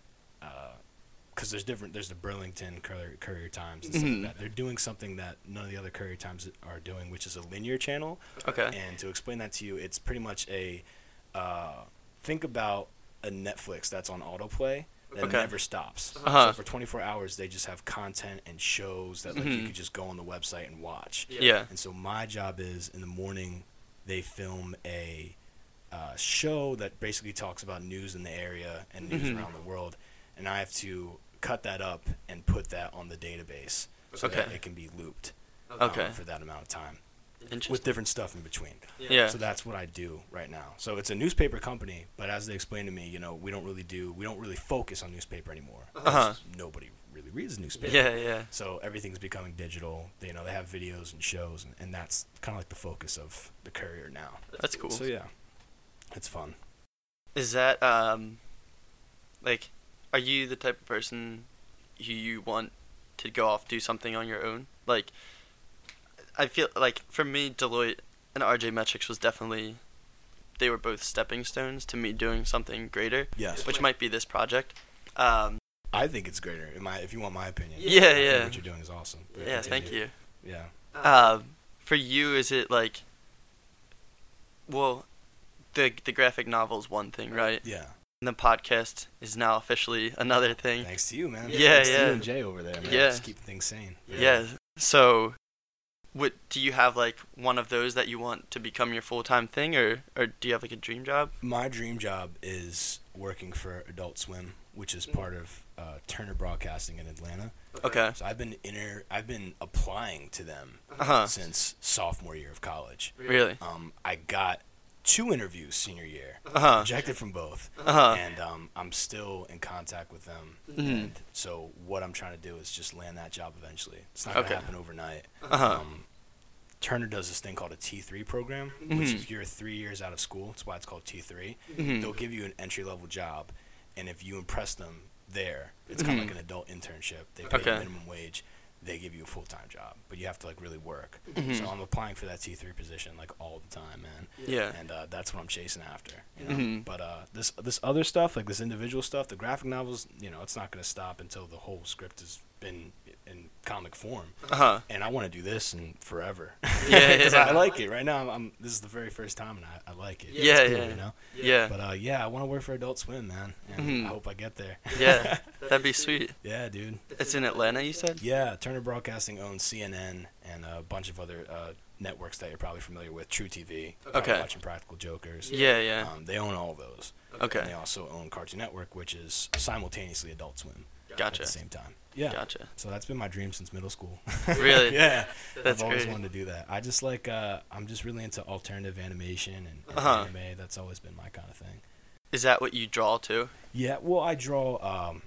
because there's different. There's the Burlington Courier, Courier Times and stuff Mhm. like that. They're doing something that none of the other Courier Times are doing, which is a linear channel. Okay. And to explain that to you, it's pretty much a uh, think about a Netflix that's on autoplay that Okay. never stops. Uh-huh. So for twenty-four hours, they just have content and shows that like you Mhm. could just go on the website and watch. Yeah. And so my job is in the morning, they film a uh, show that basically talks about news in the area and news Mhm. around the world, and I have to cut that up and put that on the database so that Okay. it can be looped Okay. um, for that amount of time Interesting. with different stuff in between. Yeah. So that's what I do right now. So it's a newspaper company, but as they explained to me, you know, we don't really do, we don't really focus on newspaper anymore. Uh-huh. Because nobody really reads newspaper. Yeah. Yeah. So everything's becoming digital. They, you know, they have videos and shows, and, and that's kind of like the focus of the Courier now. That's cool. So yeah, it's fun. Is that um, like, are you the type of person who you want to go off do something on your own? Like, I feel like for me, Deloitte and R J Metrics was definitely, they were both stepping stones to me doing something greater, Yes. which might be this project. Um, I think it's greater. In my, if you want my opinion. Yeah, I think yeah. What you're doing is awesome. But yeah, thank continue. you. Yeah. Um, for you, is it like, well, the the graphic novel is one thing, right? Yeah. And the podcast is now officially another thing. Thanks to you, man. Yeah, Thanks to yeah. you and Jay over there, man. Yeah. Just keep things sane. Yeah. So, what do you have like one of those that you want to become your full time thing, or or do you have like a dream job? My dream job is working for Adult Swim, which is part of uh, Turner Broadcasting in Atlanta. Okay. So I've been inter- I've been applying to them Uh huh. since sophomore year of college. Really? Um, I got two interviews senior year, Uh huh. rejected from both, Uh huh. and um, I'm still in contact with them. Mhm. And so what I'm trying to do is just land that job eventually. It's not gonna Okay. happen overnight. Uh huh. Um, Turner does this thing called a T three program, which Mhm. is you're three years out of school. That's why it's called T three. Mhm. They'll give you an entry-level job, and if you impress them there, it's kind of Mhm. like an adult internship. They pay Okay. you minimum wage. They give you a full-time job, but you have to like really work. Mhm. So I'm applying for that T three position like all the time, man. Yeah. And uh, that's what I'm chasing after. You know? Mhm. But uh, this this other stuff, like this individual stuff, the graphic novels, you know, it's not going to stop until the whole script has been in comic form. Uh huh. And I want to do this and forever. Yeah, Because yeah. I like it. Right now, I'm, I'm this is the very first time, and I, I like it. Yeah, It's cool, yeah. You know? Yeah. But uh, yeah, I want to work for Adult Swim, man. And Mhm. I hope I get there. Yeah. That'd be sweet. Yeah, dude. It's in Atlanta, you said? Yeah, Turner Broadcasting owns C N N and a bunch of other uh, networks that you're probably familiar with. True T V. Probably Okay. Watching Practical Jokers. Yeah, yeah. Um, they own all those. And Okay. they also own Cartoon Network, which is simultaneously Adult Swim at Gotcha. the same time. Yeah. Gotcha. So that's been my dream since middle school. Really? Yeah. That's I've always great. wanted to do that. I just like, uh, I'm just really into alternative animation and, and Uh-huh. anime. That's always been my kind of thing. Is that what you draw too? Yeah, well, I draw, um,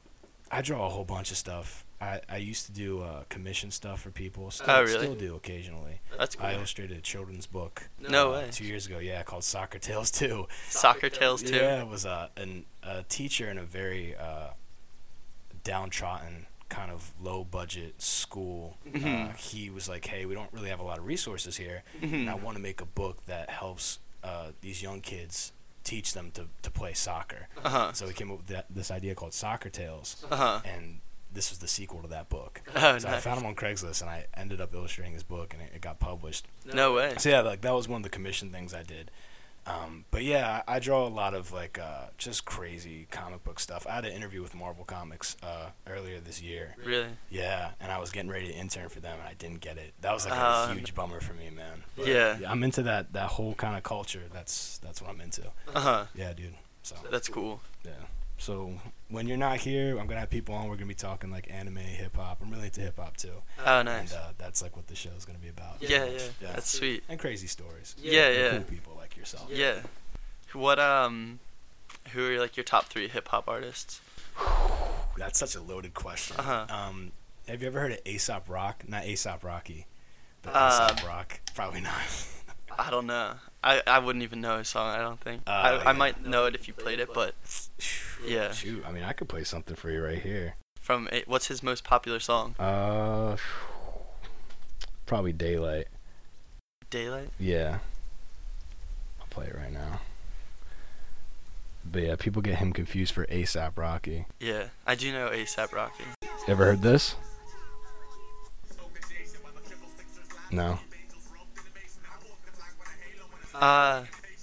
I draw a whole bunch of stuff. I, I used to do uh, commission stuff for people. Still, Oh, really? Still do occasionally. That's cool. I illustrated a children's book. No uh, way. Two years ago, yeah, called Soccer Tales two. Soccer Tales too? Yeah, it was uh, an, a teacher in a very uh, downtrodden, kind of low budget school. Mhm. Uh, he was like, hey, we don't really have a lot of resources here, Mhm. and I want to make a book that helps uh, these young kids teach them to, to play soccer. Uh-huh. So he came up with that, this idea called Soccer Tales, Uh-huh. and this was the sequel to that book. Oh, So I nice. found him on Craigslist, and I ended up illustrating his book, and it, it got published. No way. So yeah, like that was one of the commission things I did. Um, but yeah, I, I draw a lot of like uh, just crazy comic book stuff. I had an interview with Marvel Comics uh, earlier this year. Really? Yeah, and I was getting ready to intern for them, and I didn't get it. That was like Uh, a huge bummer for me, man. But, Yeah. yeah, I'm into that that whole kind of culture. That's that's what I'm into. Uh-huh. Yeah, dude. So That's cool. yeah. So when you're not here, I'm gonna have people on. We're gonna be talking like anime, hip hop. I'm really into hip hop too. Oh, nice. And uh, that's like what the show's gonna be about. Yeah, pretty yeah. much. That's sweet. And crazy stories. Yeah, And yeah. Cool people like yourself. Yeah. What, um, who are, like, your top three hip-hop artists? That's such a loaded question. Uh-huh. Um, have you ever heard of Aesop Rock? Not Aesop Rocky, but Uh, Aesop Rock. Probably not. I don't know. I, I wouldn't even know his song, I don't think. Uh, I, yeah. I might know it if you played it, but, yeah. Shoot, I mean, I could play something for you right here. From, a, what's his most popular song? Uh, probably Daylight. Daylight? Yeah. I'll play it right now. But yeah, people get him confused for ASAP Rocky. Yeah. I do know A$AP Rocky. Ever heard this? No. Uh,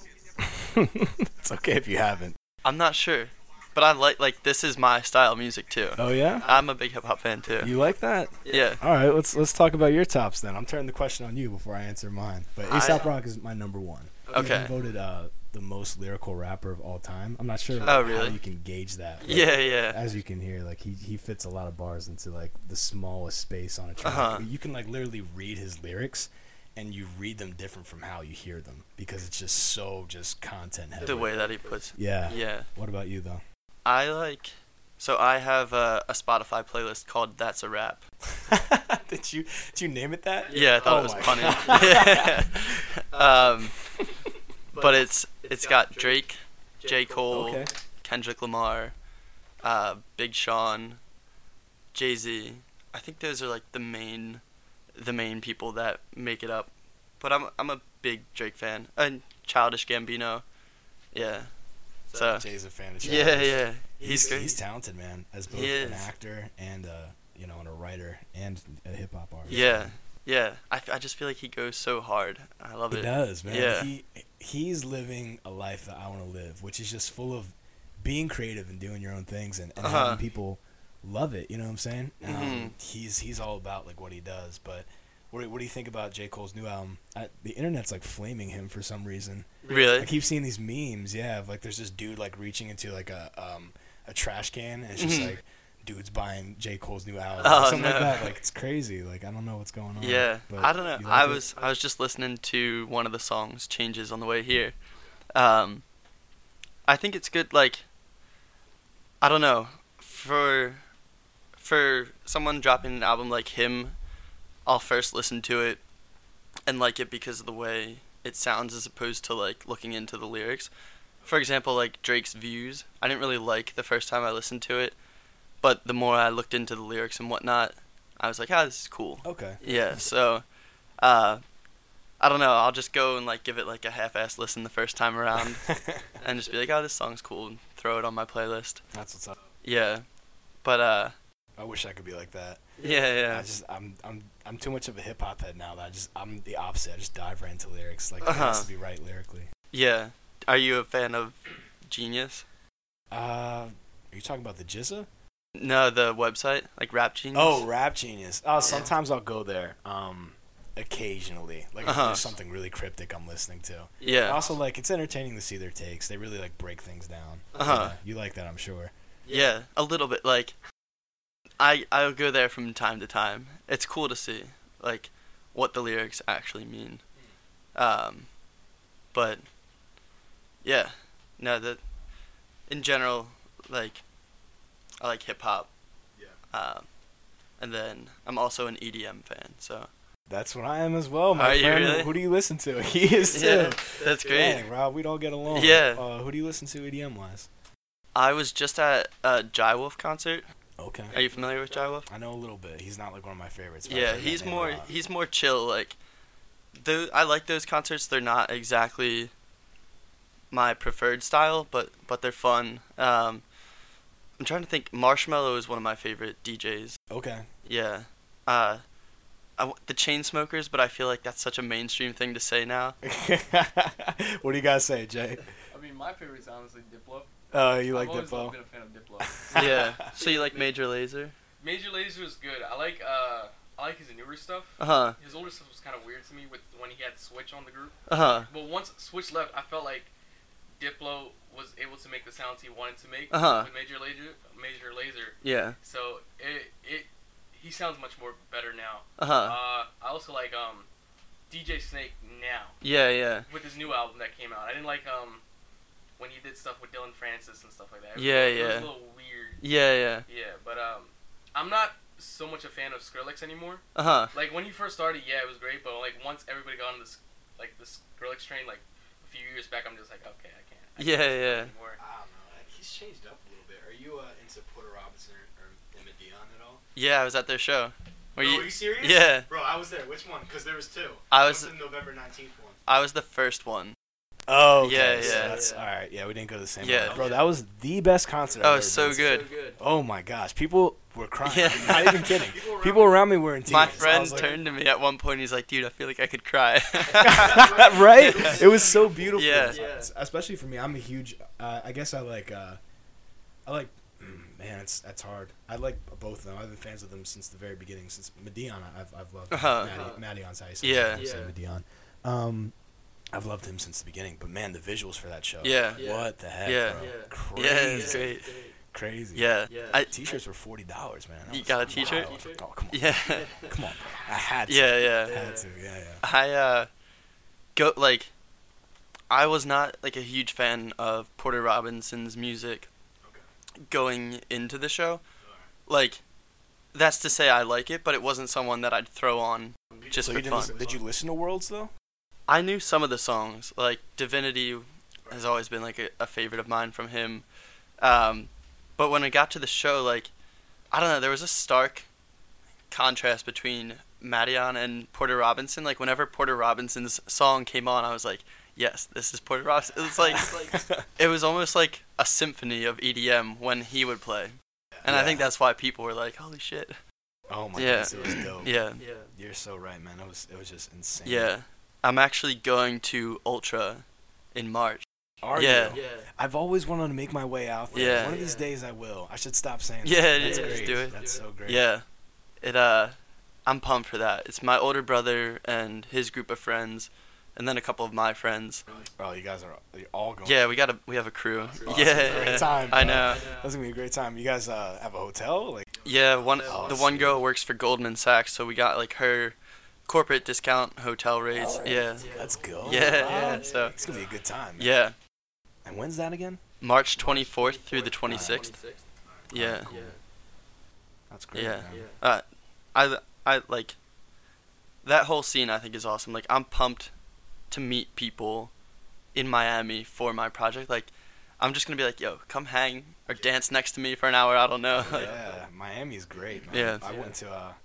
It's okay if you haven't. I'm not sure. But I like, like, this is my style of music, too. Oh yeah? I'm a big hip-hop fan, too. You like that? Yeah. All right, let's let's talk about your tops then. I'm turning the question on you before I answer mine. But I- ASAP Rock is my number one. Okay. He voted uh, the most lyrical rapper of all time. I'm not sure Oh, how really? you can gauge that. but Yeah, yeah. As you can hear, like he, he fits a lot of bars into like the smallest space on a track. Uh-huh. You can like literally read his lyrics, and you read them different from how you hear them because it's just so just content heavy. The way that he puts Yeah. Yeah. What about you though? I like... So I have a, a Spotify playlist called That's a Rap. did you did you name it that? Yeah, I thought Oh it was my funny. um, but it's it's got Drake, J. Cole, Okay. Kendrick Lamar, uh, Big Sean, Jay-Z. I think those are like the main the main people that make it up. But I'm I'm a big Drake fan. And Childish Gambino. Yeah. So Jay's a fan of yeah, Childish. yeah. He's, He's great. he's talented, man. As both He an is. actor and a you know and a writer and a hip hop artist. Yeah. Yeah. I, f- I just feel like he goes so hard. I love He it. does, man. Yeah. He he's living a life that I want to live, which is just full of being creative and doing your own things and, and Uh-huh. having people love it. You know what I'm saying? Um, Mhm. he's he's all about like what he does. But what do, what do you think about J. Cole's new album? I, the internet's like flaming him for some reason. Really? I keep seeing these memes. Yeah, of, like there's this dude like reaching into like a um a trash can and it's just Mhm. like dudes buying J. Cole's new album Oh, or something like no. that. Like it's crazy. Like I don't know what's going on. Yeah, but I don't know. you like I it? was I was just listening to one of the songs, Changes, on the way here. Um, I think it's good. Like, I don't know, for for someone dropping an album like him, I'll first listen to it, and like it because of the way it sounds as opposed to like looking into the lyrics. For example, like Drake's Views, I didn't really like the first time I listened to it, but the more I looked into the lyrics and whatnot, I was like, ah, this is cool. Okay. Yeah, so, uh, I don't know, I'll just go and like give it like a half-assed listen the first time around, and just be like, oh, this song's cool, and throw it on my playlist. That's what's up. Yeah, but uh, I wish I could be like that. yeah, yeah. I just I'm I'm I'm too much of a hip hop head now that I just I'm the opposite. I just dive right into lyrics. Like it Uh-huh. has to be right lyrically. Yeah. Are you a fan of Genius? Uh, are you talking about the Jizza? No, the website, like Rap Genius. Oh, Rap Genius. Oh, sometimes I'll go there. Um, occasionally, like if Uh-huh. there's something really cryptic I'm listening to. Yeah. Also, like it's entertaining to see their takes. They really like break things down. Uh-huh. Yeah, you like that, I'm sure. Yeah, a little bit. Like, I I'll go there from time to time. It's cool to see, like, what the lyrics actually mean. Um, but yeah, no, that in general, like, I like hip hop. Yeah. Um, and then I'm also an E D M fan. So. That's what I am as well, my Are you friend. really? Who do you listen to? He is too. Yeah, that's great. Dang, Rob, we'd all get along. Yeah. Uh, who do you listen to E D M wise? I was just at a Jai Wolf concert. Okay. Are you familiar with Jai Wolf? I know a little bit. He's not like one of my favorites. but I've Yeah, heard that he's name a more lot. he's more chill. Like, those, I like those concerts. They're not exactly my preferred style, but but they're fun. Um, I'm trying to think. Marshmello is one of my favorite D Js. Okay. Yeah. Uh, I w the Chainsmokers, but I feel like that's such a mainstream thing to say now. What do you guys say, Jay? I mean, my favorite is honestly Diplo. Oh, you like I've always Diplo? been a fan of Diplo. Yeah. So you like Major Lazer? Major Lazer is good. I like uh, I like his newer stuff. Uh huh. His older stuff was kind of weird to me with when he had Switch on the group. Uh huh. But once Switch left, I felt like Diplo was able to make the sounds he wanted to make Uh-huh. with Major Lazer. Major Lazer. Yeah. So it it he sounds much more better now. Uh huh. Uh, I also like um, D J Snake now Yeah. Yeah. with his new album that came out. I didn't like um when he did stuff with Dylan Francis and stuff like that. It was, Yeah, it was yeah. a little weird. Yeah. Yeah. Yeah, but um, I'm not so much a fan of Skrillex anymore. Uh huh. Like when he first started, yeah, it was great, but like once everybody got on this like the Skrillex train, like a few years back, I'm just like, okay, I can't. I Yeah, can't listen to yeah. it anymore. I don't know. He's changed up a little bit. Are you uh, into Porter Robinson or, or Dion at all? Yeah. I was at their show. Were Bro, you? are you serious? Yeah. Bro, I was there. Which one? Because there was two. I was. the November nineteenth one. I was the first one. Oh, okay. Yeah, so yeah. That's, all right. Yeah, we didn't go to the same Yeah. one. Bro, that was the best concert Oh, I've it's ever so been to. good. Oh, my gosh. People were crying. Yeah. I'm not even kidding. People around People around me were in tears. My I friend was like- turned to me at one point. He's like, "Dude, I feel like I could cry." Right? It was so beautiful. Yeah. Yeah. Especially for me, I'm a huge. Uh, I guess I like. Uh, I like. mm, Man, it's that's hard. I like both of them. I've been fans of them since the very beginning. Since Medion, I've I've loved. Uh-huh. Maddie, Maddion's how you say Yeah. it. I say Yeah. Medion. Um, I've loved him since the beginning. But man, the visuals for that show. Yeah. Yeah. What the heck, Yeah. bro? Yeah. Crazy. Yeah, it's great. Crazy. Yeah. Yeah. I, T-shirts were forty dollars, man. That You was got a t-shirt? wild. Oh, come on. yeah. Come on, bro. I had to. Yeah. Yeah. Had to. Yeah, yeah. I uh, go like, I was not like a huge fan of Porter Robinson's music. Going into the show, like, that's to say I like it, but it wasn't someone that I'd throw on just So for you didn't fun. listen, did you listen to Worlds though? I knew some of the songs, like Divinity has always been like a, a favorite of mine from him. Um, but when I got to the show, like, I don't know, there was a stark contrast between Madion and Porter Robinson. Like, whenever Porter Robinson's song came on, I was like, yes, this is Porter Robinson. It was like, it was almost like a symphony of E D M when he would play. And I think Yeah. that's why people were like, holy shit. Oh my Yeah. goodness, it was dope. Yeah. Yeah. You're so right, man. It was it was just insane. Yeah. I'm actually going to Ultra in March. Are Yeah. you? Yeah. I've always wanted to make my way out there. Yeah. One of these Yeah. days I will. I should stop saying Yeah, that. yeah, That's just great. do it. That's so great. Yeah. It uh I'm pumped for that. It's my older brother and his group of friends and then a couple of my friends. Oh, you guys are you're all going. Yeah, we got a we have a crew. Oh, Yeah. that's a great yeah. time, I bro. know. That's gonna be a great time. You guys uh, have a hotel? Like Yeah, one Oh, the one sweet. girl works for Goldman Sachs, so we got like her corporate discount hotel rates. Yeah. let's go. Yeah, Wow. yeah, so It's gonna be a good time. Man. yeah. And when's that again? March twenty-fourth through the twenty-sixth. Yeah. Cool. Yeah. That's great. Yeah. Man. Yeah. Uh I I like that whole scene I think is awesome. Like, I'm pumped to meet people in Miami for my project. Like, I'm just gonna be like, yo, come hang or dance next to me for an hour. I don't know. Yeah, Miami's great, man. Yeah. I Yeah. went to uh,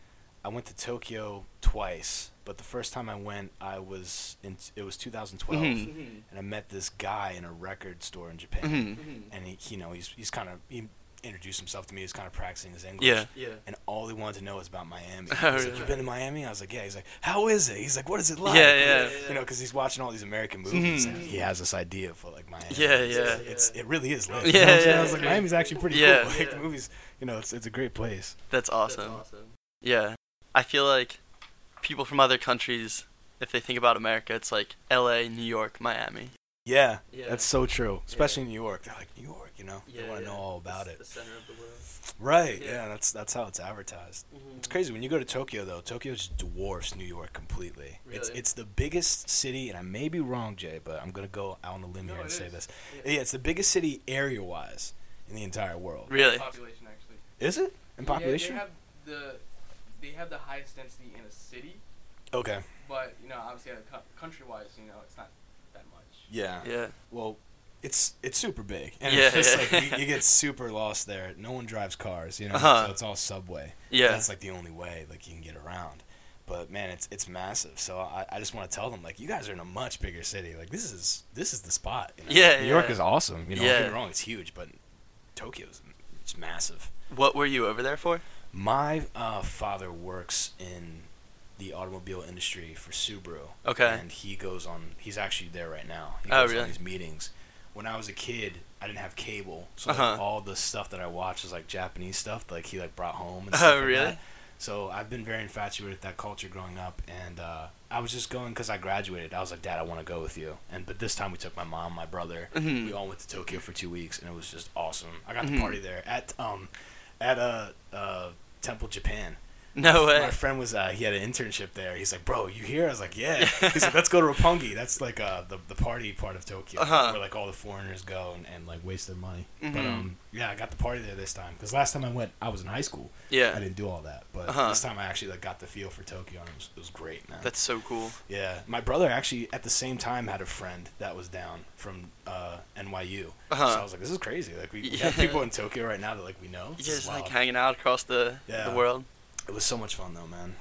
I went to Tokyo twice, but the first time I went, I was in. It was two thousand twelve, Mhm. and I met this guy in a record store in Japan, Mhm. and he, you know, he's he's kind of he introduced himself to me. He's kind of practicing his English. Yeah. Yeah. And all he wanted to know was about Miami. Oh, He's like, really? "You been to Miami?" I was like, "Yeah." He's like, "How is it?" He's like, "What is it like?" Yeah, yeah. You know, because he's watching all these American movies, Mhm. and he has this idea for like Miami. Yeah, It's- yeah. It's it really is lit. Yeah, You know what I'm saying? yeah. I was like, Miami's actually pretty Yeah. cool. Like Yeah. the movies, you know, it's it's a great place. That's awesome. That's awesome. Yeah. I feel like people from other countries, if they think about America, it's like L A, New York, Miami. Yeah, Yeah. that's so true. Especially in New York, they're like New York, you know, Yeah, they want to yeah. know all about It's it. The center of the world. Right? Yeah. Yeah. that's that's how it's advertised. Mm-hmm. It's crazy when you go to Tokyo though. Tokyo just dwarfs New York completely. It's Really? it's the biggest city, and I may be wrong, Jay, but I'm gonna go out on a limb No, here and it say is. this. Yeah. Yeah, it's the biggest city area-wise in the entire world. Really? Population actually. Is it in population? Yeah, they have the they have the highest density in a city, Okay. but you know, obviously, uh, co- country-wise, you know, it's not that much. Yeah. Yeah. Well, it's it's super big, and Yeah, it's just yeah. like you, you get super lost there. No one drives cars, you know, Uh-huh. so it's all subway. Yeah. That's like the only way like you can get around. But man, it's it's massive. So I, I just want to tell them like you guys are in a much bigger city. Like this is this is the spot. You know? Yeah, New York yeah. is awesome. You know, Yeah. Don't get me wrong, it's huge, but Tokyo's it's massive. What were you over there for? My uh, father works in the automobile industry for Subaru. Okay. And he goes on. He's actually there right now. He Oh, goes really? on these meetings. When I was a kid, I didn't have cable, so like, Uh-huh. all the stuff that I watched was like Japanese stuff, like he like brought home. And Oh, stuff like really? that. So I've been very infatuated with that culture growing up, and uh, I was just going because I graduated. I was like, Dad, I want to go with you. And but this time we took my mom, my brother. Mhm. We all went to Tokyo for two weeks, and it was just awesome. I got Mhm. to party there at um at uh, uh Temple, Japan. No way. My friend was uh, he had an internship there. He's like, "Bro, you here?" I was like, "Yeah." He's like, "Let's go to Roppongi." That's like uh, the the party part of Tokyo, Uh-huh. where like all the foreigners go and, and like waste their money. But Mhm. um, yeah, I got the party there this time because last time I went, I was in high school. I Yeah. didn't do all that, but Uh-huh. this time I actually like got the feel for Tokyo, and it was, it was great, man. That's so cool. Yeah, my brother actually at the same time had a friend that was down from uh, N Y U. Uh-huh. So I was like, "This is crazy!" Like we, we Yeah. have people in Tokyo right now that like we know. You This is just like wild. hanging out across the Yeah. the world. It was so much fun though, man.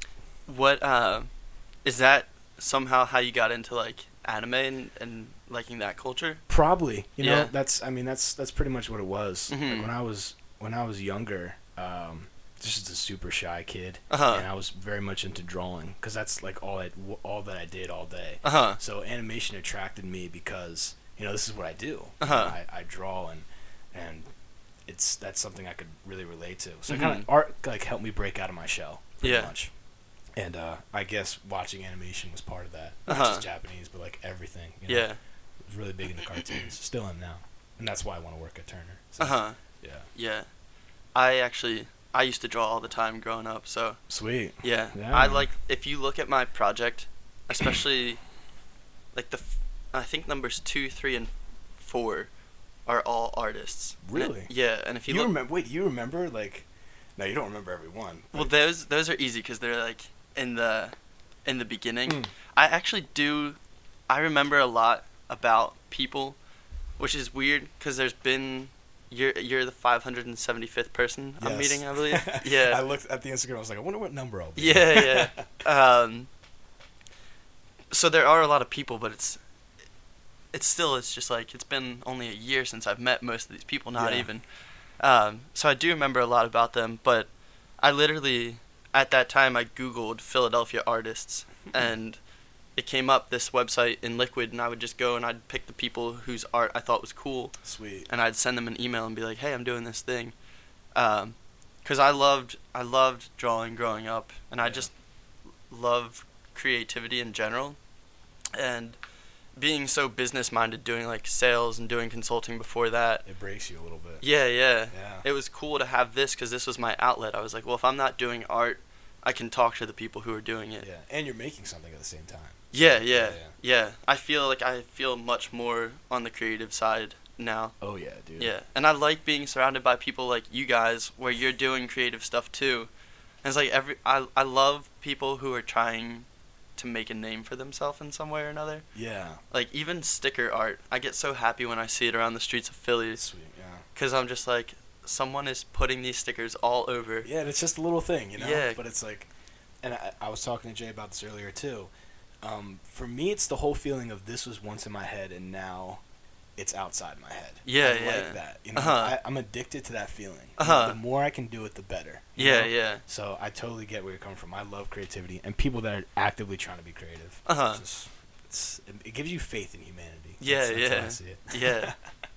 What uh, is that somehow how you got into like anime and, and liking that culture? Probably, you know, Yeah. that's I mean that's that's pretty much what it was. Mhm. Like when I was when I was younger, um, just a super shy kid, Uh-huh. and I was very much into drawing because that's like all I all that I did all day. Uh huh. So animation attracted me because you know this is what I do. Uh-huh. I, I draw and and it's that's something I could really relate to. So Mhm. kind of art like helped me break out of my shell pretty Yeah. much. And uh, I guess watching animation was part of that. Not Uh-huh. just Japanese, but like everything. You know? Yeah. I was really big into cartoons. Still am now, and that's why I want to work at Turner. So, Uh huh. Yeah. Yeah. I actually I used to draw all the time growing up, so Sweet. yeah. Yeah. I like if you look at my project, especially like the f- I think numbers two, three, and four are all artists. And it- Really? yeah, and if you, You, look, remember? Wait, you remember like? No, you don't remember every one. well, but- those those are easy because they're like in the in the beginning. Mm. I actually do. I remember a lot about people, which is weird because there's been. You're you're the five hundred seventy-fifth person I'm Yes. meeting, I believe. Yeah. I looked at the Instagram. I was like, I wonder what number I'll be. Yeah, yeah. Um, so there are a lot of people, but it's it's still it's just like it's been only a year since I've met most of these people, not Yeah. even. Um, so I do remember a lot about them, but I literally at that time I googled Philadelphia artists and it came up this website in Liquid, and I would just go and I'd pick the people whose art I thought was cool, Sweet. and I'd send them an email and be like, "Hey, I'm doing this thing," um, because I loved I loved drawing growing up, and I Yeah. just love creativity in general, and being so business minded, doing like sales and doing consulting before that. It breaks you a little bit. Yeah, yeah. Yeah. It was cool to have this because this was my outlet. I was like, well, if I'm not doing art, I can talk to the people who are doing it. Yeah. And you're making something at the same time. Yeah, So, yeah, yeah. I feel like I feel much more on the creative side now. Oh yeah, dude. Yeah, and I like being surrounded by people like you guys, where you're doing creative stuff too, And it's like every I I love people who are trying to make a name for themselves in some way or another. Yeah. Like even sticker art, I get so happy when I see it around the streets of Philly. Sweet. Yeah. Because I'm just like, someone is putting these stickers all over. Yeah, and it's just a little thing, you know. Yeah. But it's like, and I, I was talking to Jay about this earlier too. Um, for me, it's the whole feeling of this was once in my head and now it's outside my head. Yeah, I yeah. like that. You know, Uh-huh. I, I'm addicted to that feeling. You know, Uh-huh. the more I can do it, the better. you Yeah, know? yeah. So I totally get where you're coming from. I love creativity and people that are actively trying to be creative. Uh-huh. It's just, it's, it, it gives you faith in humanity. Yeah, that's, that's how yeah. I see it. Yeah.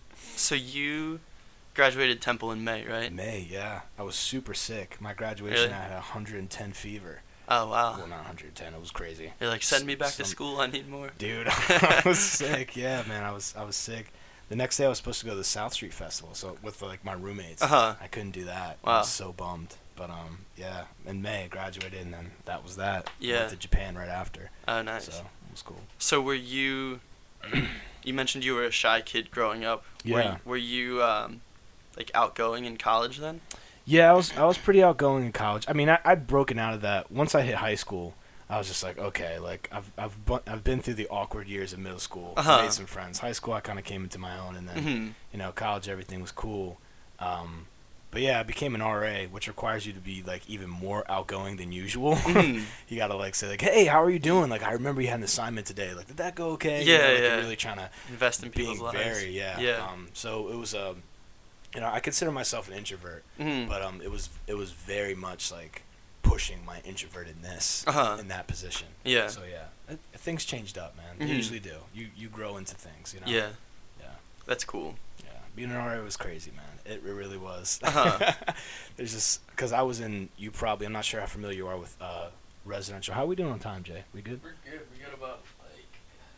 So you graduated Temple in May, right? May, yeah. I was super sick. My graduation, Really? I had one hundred ten fever. Oh, wow. Well, not one hundred ten. It was crazy. You're like, send me back Some- to school, I need more. Dude, I was sick. Yeah, man, I was I was sick. The next day I was supposed to go to the South Street Festival, so with like my roommates. Uh-huh. I couldn't do that. I Wow. was so bummed. But um, yeah, in May I graduated, and then that was that. Yeah. Went to Japan right after. Oh, nice. So it was cool. So were you, you mentioned you were a shy kid growing up. Were Yeah. you, were you um, like outgoing in college then? Yeah, I was I was pretty outgoing in college. I mean, I, I'd broken out of that once I hit high school. I was just like, okay, like I've I've bu- I've been through the awkward years of middle school, Uh-huh. made some friends. High school, I kind of came into my own, and then Mm-hmm. you know, college, everything was cool. Um, but yeah, I became an R A, which requires you to be like even more outgoing than usual. Mhm. You gotta like say like, hey, how are you doing? Like, I remember you had an assignment today. Like, did that go okay? You Yeah, know, like, you're yeah. really trying to Invest in being people's lives. very yeah. Yeah. Um, so it was um, you know, I consider myself an introvert. Mhm. But um, it was it was very much like pushing my introvertedness Uh-huh. in that position. Yeah. So yeah, it, things changed up, man. Mhm. They usually do. You you grow into things, you know. Yeah. Yeah. That's cool. Yeah. Being an R A was crazy, man. It, it really was. Uh-huh. There's just because I was in. You probably. I'm not sure how familiar you are with uh, residential. How are we doing on time, Jay? We good? We're good. We got about like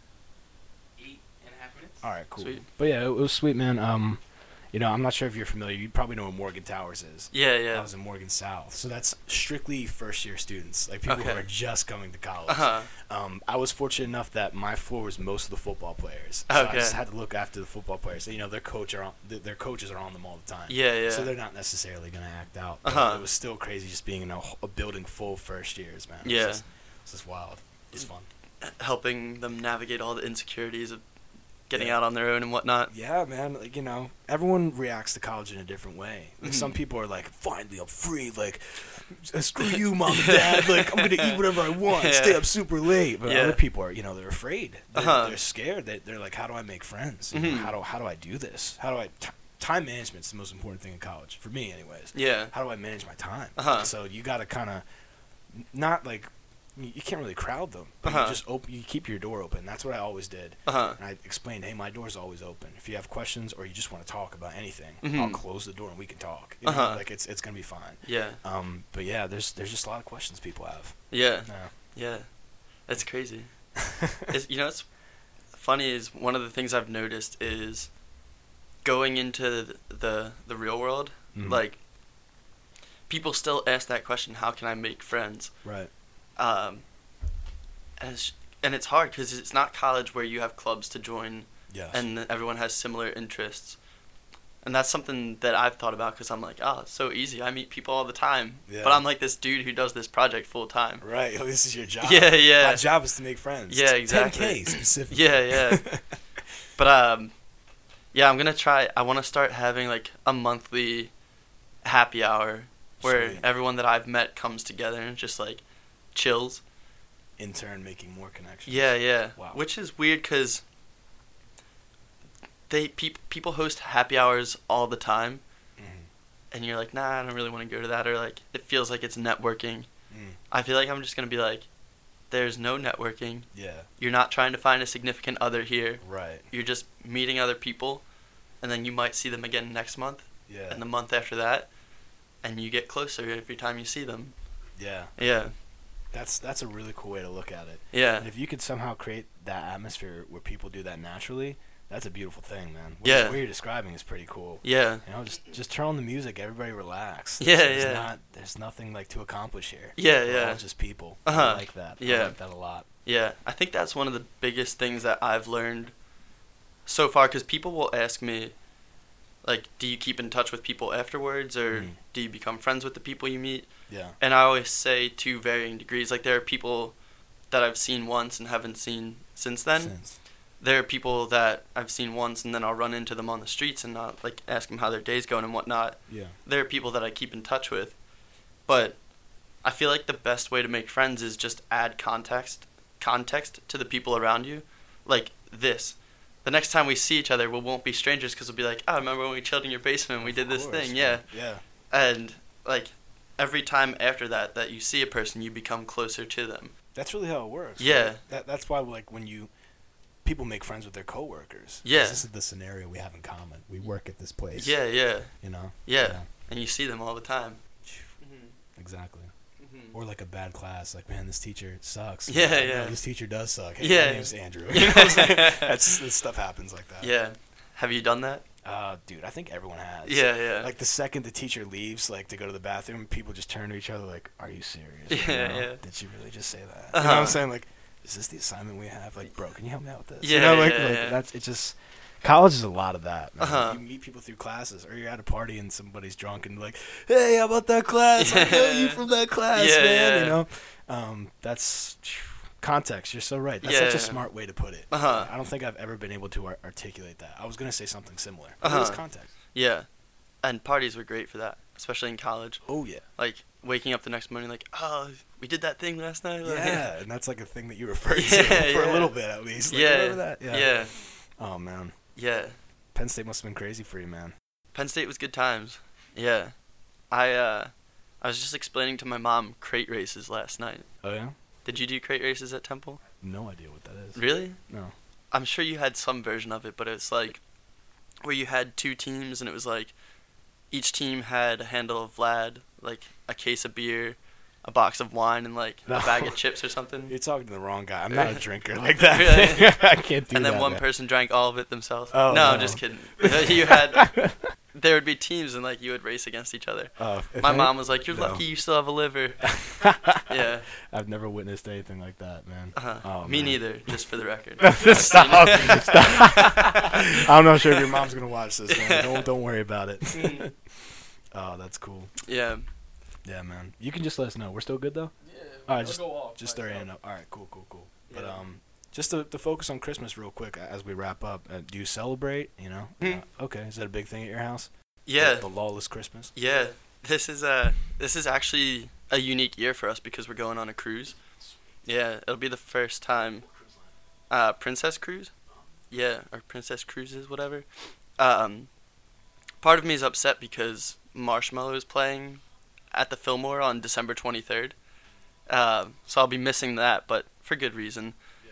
eight and a half minutes. All right, cool. Sweet. But yeah, it, it was sweet, man. Um, you know, I'm not sure if you're familiar. You probably know what Morgan Towers is. Yeah, I yeah. was in Morgan South, so that's strictly first year students, like people Okay. who are just coming to college. Uh-huh. Um, I was fortunate enough that my floor was most of the football players, so I Okay. just had to look after the football players. So, you know, their coach are on, th- their coaches are on them all the time. Yeah, yeah. So they're not necessarily gonna act out. But Uh-huh. It was still crazy just being in a, wh- a building full of first years, man. It was Yeah. just, it was just wild. It was fun. Helping them navigate all the insecurities of getting Yeah. out on their own and whatnot. Yeah, man. Like, you know, everyone reacts to college in a different way. Like, Mhm. some people are like, finally, I'm free. Like, screw you, mom and dad. Like, I'm gonna eat whatever I want. Yeah. Stay up super late. But Yeah. other people are, you know, they're afraid. They're, Uh-huh. they're scared. They, they're like, how do I make friends? You know, Mhm. how do how do I do this? How do I? T- time management's the most important thing in college for me, anyways. Yeah. How do I manage my time? Uh-huh. So you got to kind of not like. You you can't really crowd them, but Uh-huh. you just open. You keep your door open. That's what I always did. Uh-huh. And I explained, hey, my door's always open. If you have questions or you just want to talk about anything, Mhm. I'll close the door and we can talk. You know, Uh-huh. like it's it's gonna be fine. Yeah. Um, but yeah, there's there's just a lot of questions people have. Yeah. Yeah. Yeah. That's crazy. It's, you know, it's funny is one of the things I've noticed is going into the the, the real world, Mhm. like people still ask that question, how can I make friends? Right. Um, and it's, and it's hard because it's not college where you have clubs to join Yes. and everyone has similar interests. And that's something that I've thought about because I'm like, oh, it's so easy. I meet people all the time. Yeah. But I'm like this dude who does this project full time. right. This is your job. Yeah, yeah. My job is to make friends. Yeah, It's exactly. ten K specifically. Yeah, yeah. But um, yeah, I'm gonna try. I want to start having like a monthly happy hour where Sweet. everyone that I've met comes together and just like chills. In turn, making more connections. Yeah, yeah. Wow. Which is weird because they peop, people host happy hours all the time, Mhm. and you're like, nah, I don't really want to go to that, or like it feels like it's networking. Mm. I feel like I'm just gonna be like, there's no networking. Yeah. You're not trying to find a significant other here. Right. You're just meeting other people, and then you might see them again next month, Yeah. and the month after that, and you get closer every time you see them. yeah. Yeah, That's that's a really cool way to look at it. yeah, And if you could somehow create that atmosphere where people do that naturally, that's a beautiful thing, man. What, Yeah. what you're describing is pretty cool. yeah, You know, just just turn on the music, everybody relax. Yeah, there's yeah. Not, there's nothing like to accomplish here. Yeah, We're yeah. all just people. Uh-huh. I like that. I Yeah. like that a lot. yeah. I think that's one of the biggest things that I've learned so far, because people will ask me, like, do you keep in touch with people afterwards, or Mm. do you become friends with the people you meet? Yeah. And I always say to varying degrees. Like, there are people that I've seen once and haven't seen since then. Since. There are people that I've seen once and then I'll run into them on the streets and not, like, ask them how their day's going and whatnot. Yeah. There are people that I keep in touch with. But I feel like the best way to make friends is just add context context to the people around you. Like this. The next time we see each other, we won't be strangers because we'll be like, oh, remember when we chilled in your basement and we Of did this course, thing? man. Yeah. Yeah. And, like, every time after that that you see a person, you become closer to them. That's really how it works. Yeah. Right? That that's why like when you people make friends with their coworkers. Yeah. This is the scenario we have in common. We work at this place. Yeah, yeah, You know. yeah. And you see them all the time. Exactly. Mhm. Or like a bad class, like man, this teacher sucks. Yeah, No, yeah. This teacher does suck. Hey, Yeah. my name's Andrew. You know what I'm saying? That's this stuff happens like that. Yeah. Have you done that? Uh, dude, I think everyone has. Yeah, yeah. Like the second the teacher leaves, like to go to the bathroom, people just turn to each other like, "Are you serious? Yeah, You know? yeah. Did she really just say that?" You Uh-huh. know what I'm saying? Like, is this the assignment we have? Like, bro, can you help me out with this? Yeah, you know, like, yeah, like yeah. that's it. Just college is a lot of that. Man. Uh-huh. You meet people through classes, or you're at a party and somebody's drunk and like, "Hey, how about that class? I know you from that class, Yeah, man." yeah. You know, um, that's context. You're so right. That's Yeah. such a smart way to put it. Uh-huh. I don't think I've ever been able to ar- articulate that. I was gonna say something similar. Uh-huh. It was context. Yeah. And parties were great for that, especially in college. Oh yeah. Like, waking up the next morning like, oh, we did that thing last night. Like, Yeah, and that's like a thing that you referred Yeah, to for yeah. a little bit at least. Like, Yeah. remember that? Yeah. Yeah. Yeah. Oh man, Yeah. Penn State must have been crazy for you, man. Penn State was good times. Yeah. I, uh, I was just explaining to my mom crate races last night. Oh yeah. Did you do crate races at Temple? No idea what that is. Really? No. I'm sure you had some version of it, but it's like where you had two teams and it was like each team had a handle of Vlad, like a case of beer, a box of wine, and like No. a bag of chips or something. You're talking to the wrong guy. I'm not a drinker like that. Really? I can't do And then that. one man. person drank all of it themselves. Oh, no, I'm no. just kidding. You had there would be teams and like you would race against each other. Oh, if My any- mom was like, "You're No. lucky you still have a liver." Yeah. I've never witnessed anything like that, man. Uh-huh. Oh, Me man. neither, just for the record. Stop. Stop. I'm not sure if your mom's gonna watch this. Man. Don't don't worry about it. Oh, that's cool. Yeah. Yeah, man. You can just let us know. We're still good though. Yeah. All right, I'll just go off just throw your myself. hand up. All right, cool, cool, cool. But Yeah. um, just to, to focus on Christmas real quick as we wrap up. Uh, do you celebrate? You know? Hmm. Uh, okay. Is that a big thing at your house? Yeah. The, the lawless Christmas. Yeah, this is a this is actually a unique year for us because we're going on a cruise. Yeah, it'll be the first time. Uh, Princess Cruise. Yeah, or Princess Cruises, whatever. Um, part of me is upset because Marshmallow is playing at the Fillmore on December twenty-third. Uh, so I'll be missing that, but for good reason.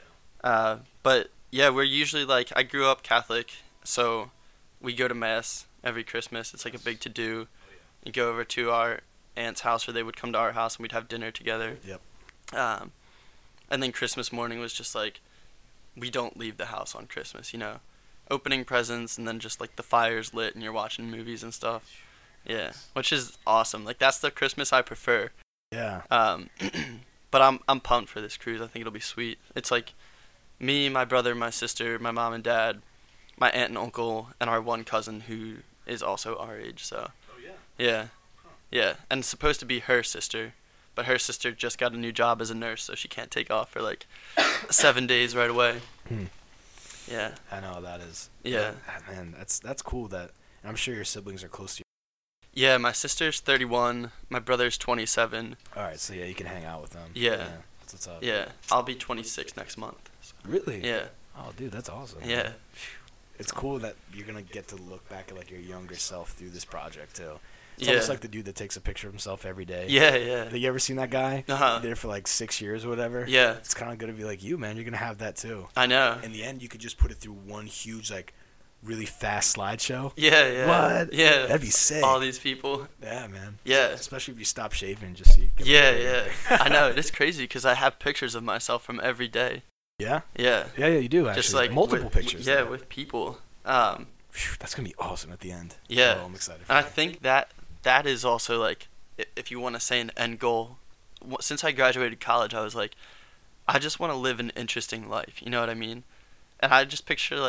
Uh, but yeah, we're usually like I grew up Catholic, so we go to mass every Christmas. It's like a big to do. You go over to our aunt's house, or they would come to our house, and we'd have dinner together. Yep. Um, and then Christmas morning was just like, we don't leave the house on Christmas, you know, opening presents, and then just like the fire's lit, and you're watching movies and stuff. Yeah, which is awesome. Like that's the Christmas I prefer. Yeah. Um, but I'm I'm pumped for this cruise. I think it'll be sweet. It's like me, my brother, my sister, my mom and dad, my aunt and uncle, and our one cousin who is also our age. So Oh yeah. yeah, yeah, and it's supposed to be her sister, but her sister just got a new job as a nurse, so she can't take off for like seven days right away. Hmm. Yeah, I know how that is. Yeah. Ah, man, that's that's cool. That and I'm sure your siblings are close to you. yeah. My sister's thirty-one, my brother's twenty-seven. All right, so yeah, you can hang out with them. Yeah. That's what's up. Yeah, I'll be twenty-six next month. So, Really? yeah, Oh, dude, that's awesome. yeah, It's cool that you're gonna get to look back at like your younger self through this project too. It's yeah, almost like the dude that takes a picture of himself every day. yeah, yeah. Have you ever seen that guy? Uh-huh. He did it for like six years or whatever. Yeah, It's kind of gonna be like you, man. You're gonna have that too. I know. In the end, you could just put it through one huge, like, really fast slideshow. Yeah, yeah. What? Yeah. That'd be sick. All these people. Yeah, man. Yeah. Especially if you stop shaving, just so you can. Yeah, yeah. I know. It's crazy because I have pictures of myself from every day. Yeah. Yeah. Yeah, yeah, you do actually. Just like multiple with- pictures. Yeah, though. with people. Um, Phew, that's gonna be awesome at the end. Yeah. Oh, I'm excited. For and I that. think that that is also like, i- if you want to say an end goal, wh- since I graduated college, I was like, I just want to live an interesting life. You know what I mean? And I just picture like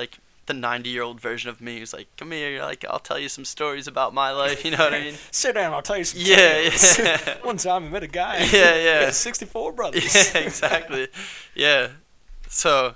the ninety year old version of me who's like, come here, like I'll tell you some stories about my life. You know what I mean? Sit down, I'll tell you some Yeah, tales. yeah. One time I met a guy. Yeah, yeah. He had sixty-four brothers. Yeah, exactly. Yeah. So,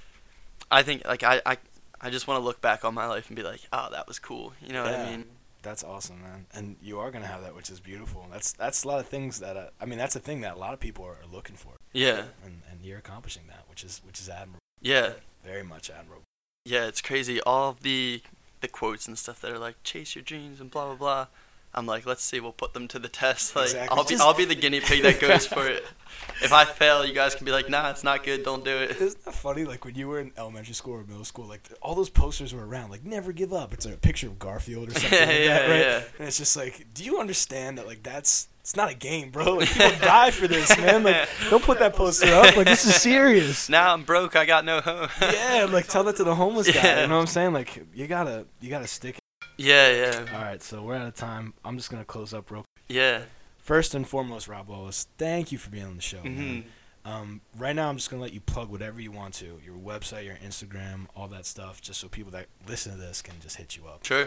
I think like I I, I just want to look back on my life and be like, oh, that was cool. You know what Yeah. I mean? That's awesome, man. And you are gonna have that, which is beautiful. That's that's a lot of things that uh, I mean, that's a thing that a lot of people are, are looking for. Yeah. And and you're accomplishing that, which is which is admirable. Yeah. Very much admirable. Yeah, it's crazy. All of the the quotes and stuff that are like chase your dreams and blah blah blah. I'm like, let's see, we'll put them to the test. Like, Exactly. I'll be Just- I'll be the guinea pig that goes for it. If I fail, you guys can be like, nah, it's not good. Don't do it. Isn't that funny? Like when you were in elementary school or middle school, like all those posters were around, like never give up. It's a picture of Garfield or something like Yeah, that, right? yeah. And it's just like, do you understand that? Like that's it's not a game, bro. Like people die for this, man. Like don't put that poster up. Like this is serious. Now I'm broke. I got no home. Yeah, like tell that to the homeless guy. Yeah. You know what I'm saying? Like you gotta you gotta stick. Yeah, yeah, All right, so we're out of time. I'm just gonna close up real. yeah. First and foremost, Rob Wallace, thank you for being on the show. hmm Man. Um, right now, I'm just gonna let you plug whatever you want to, your website, your Instagram, all that stuff, just so people that listen to this can just hit you up. Sure.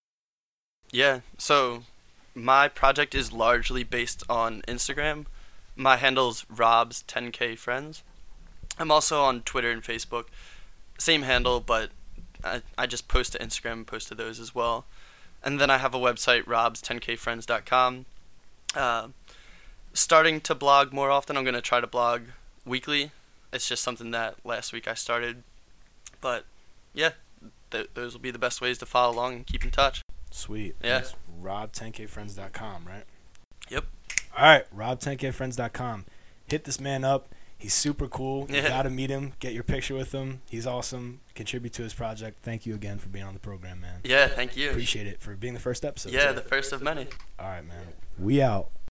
Yeah. So, my project is largely based on Instagram. My handle's Rob's ten K Friends. I'm also on Twitter and Facebook. Same handle, but I, I just post to Instagram and post to those as well. And then I have a website, robs ten k friends dot com. Uh, starting to blog more often. I'm going to try to blog weekly. It's just something that last week I started. But, yeah, th- those will be the best ways to follow along and keep in touch. Sweet. Yeah. That's rob ten k friends dot com, right? Yep. All right, rob ten k friends dot com. Hit this man up. He's super cool. You Yeah. gotta meet him. Get your picture with him. He's awesome. Contribute to his project. Thank you again for being on the program, man. Yeah, thank you. Appreciate it for being the first episode. Yeah, too. the first of many. All right, man. We out.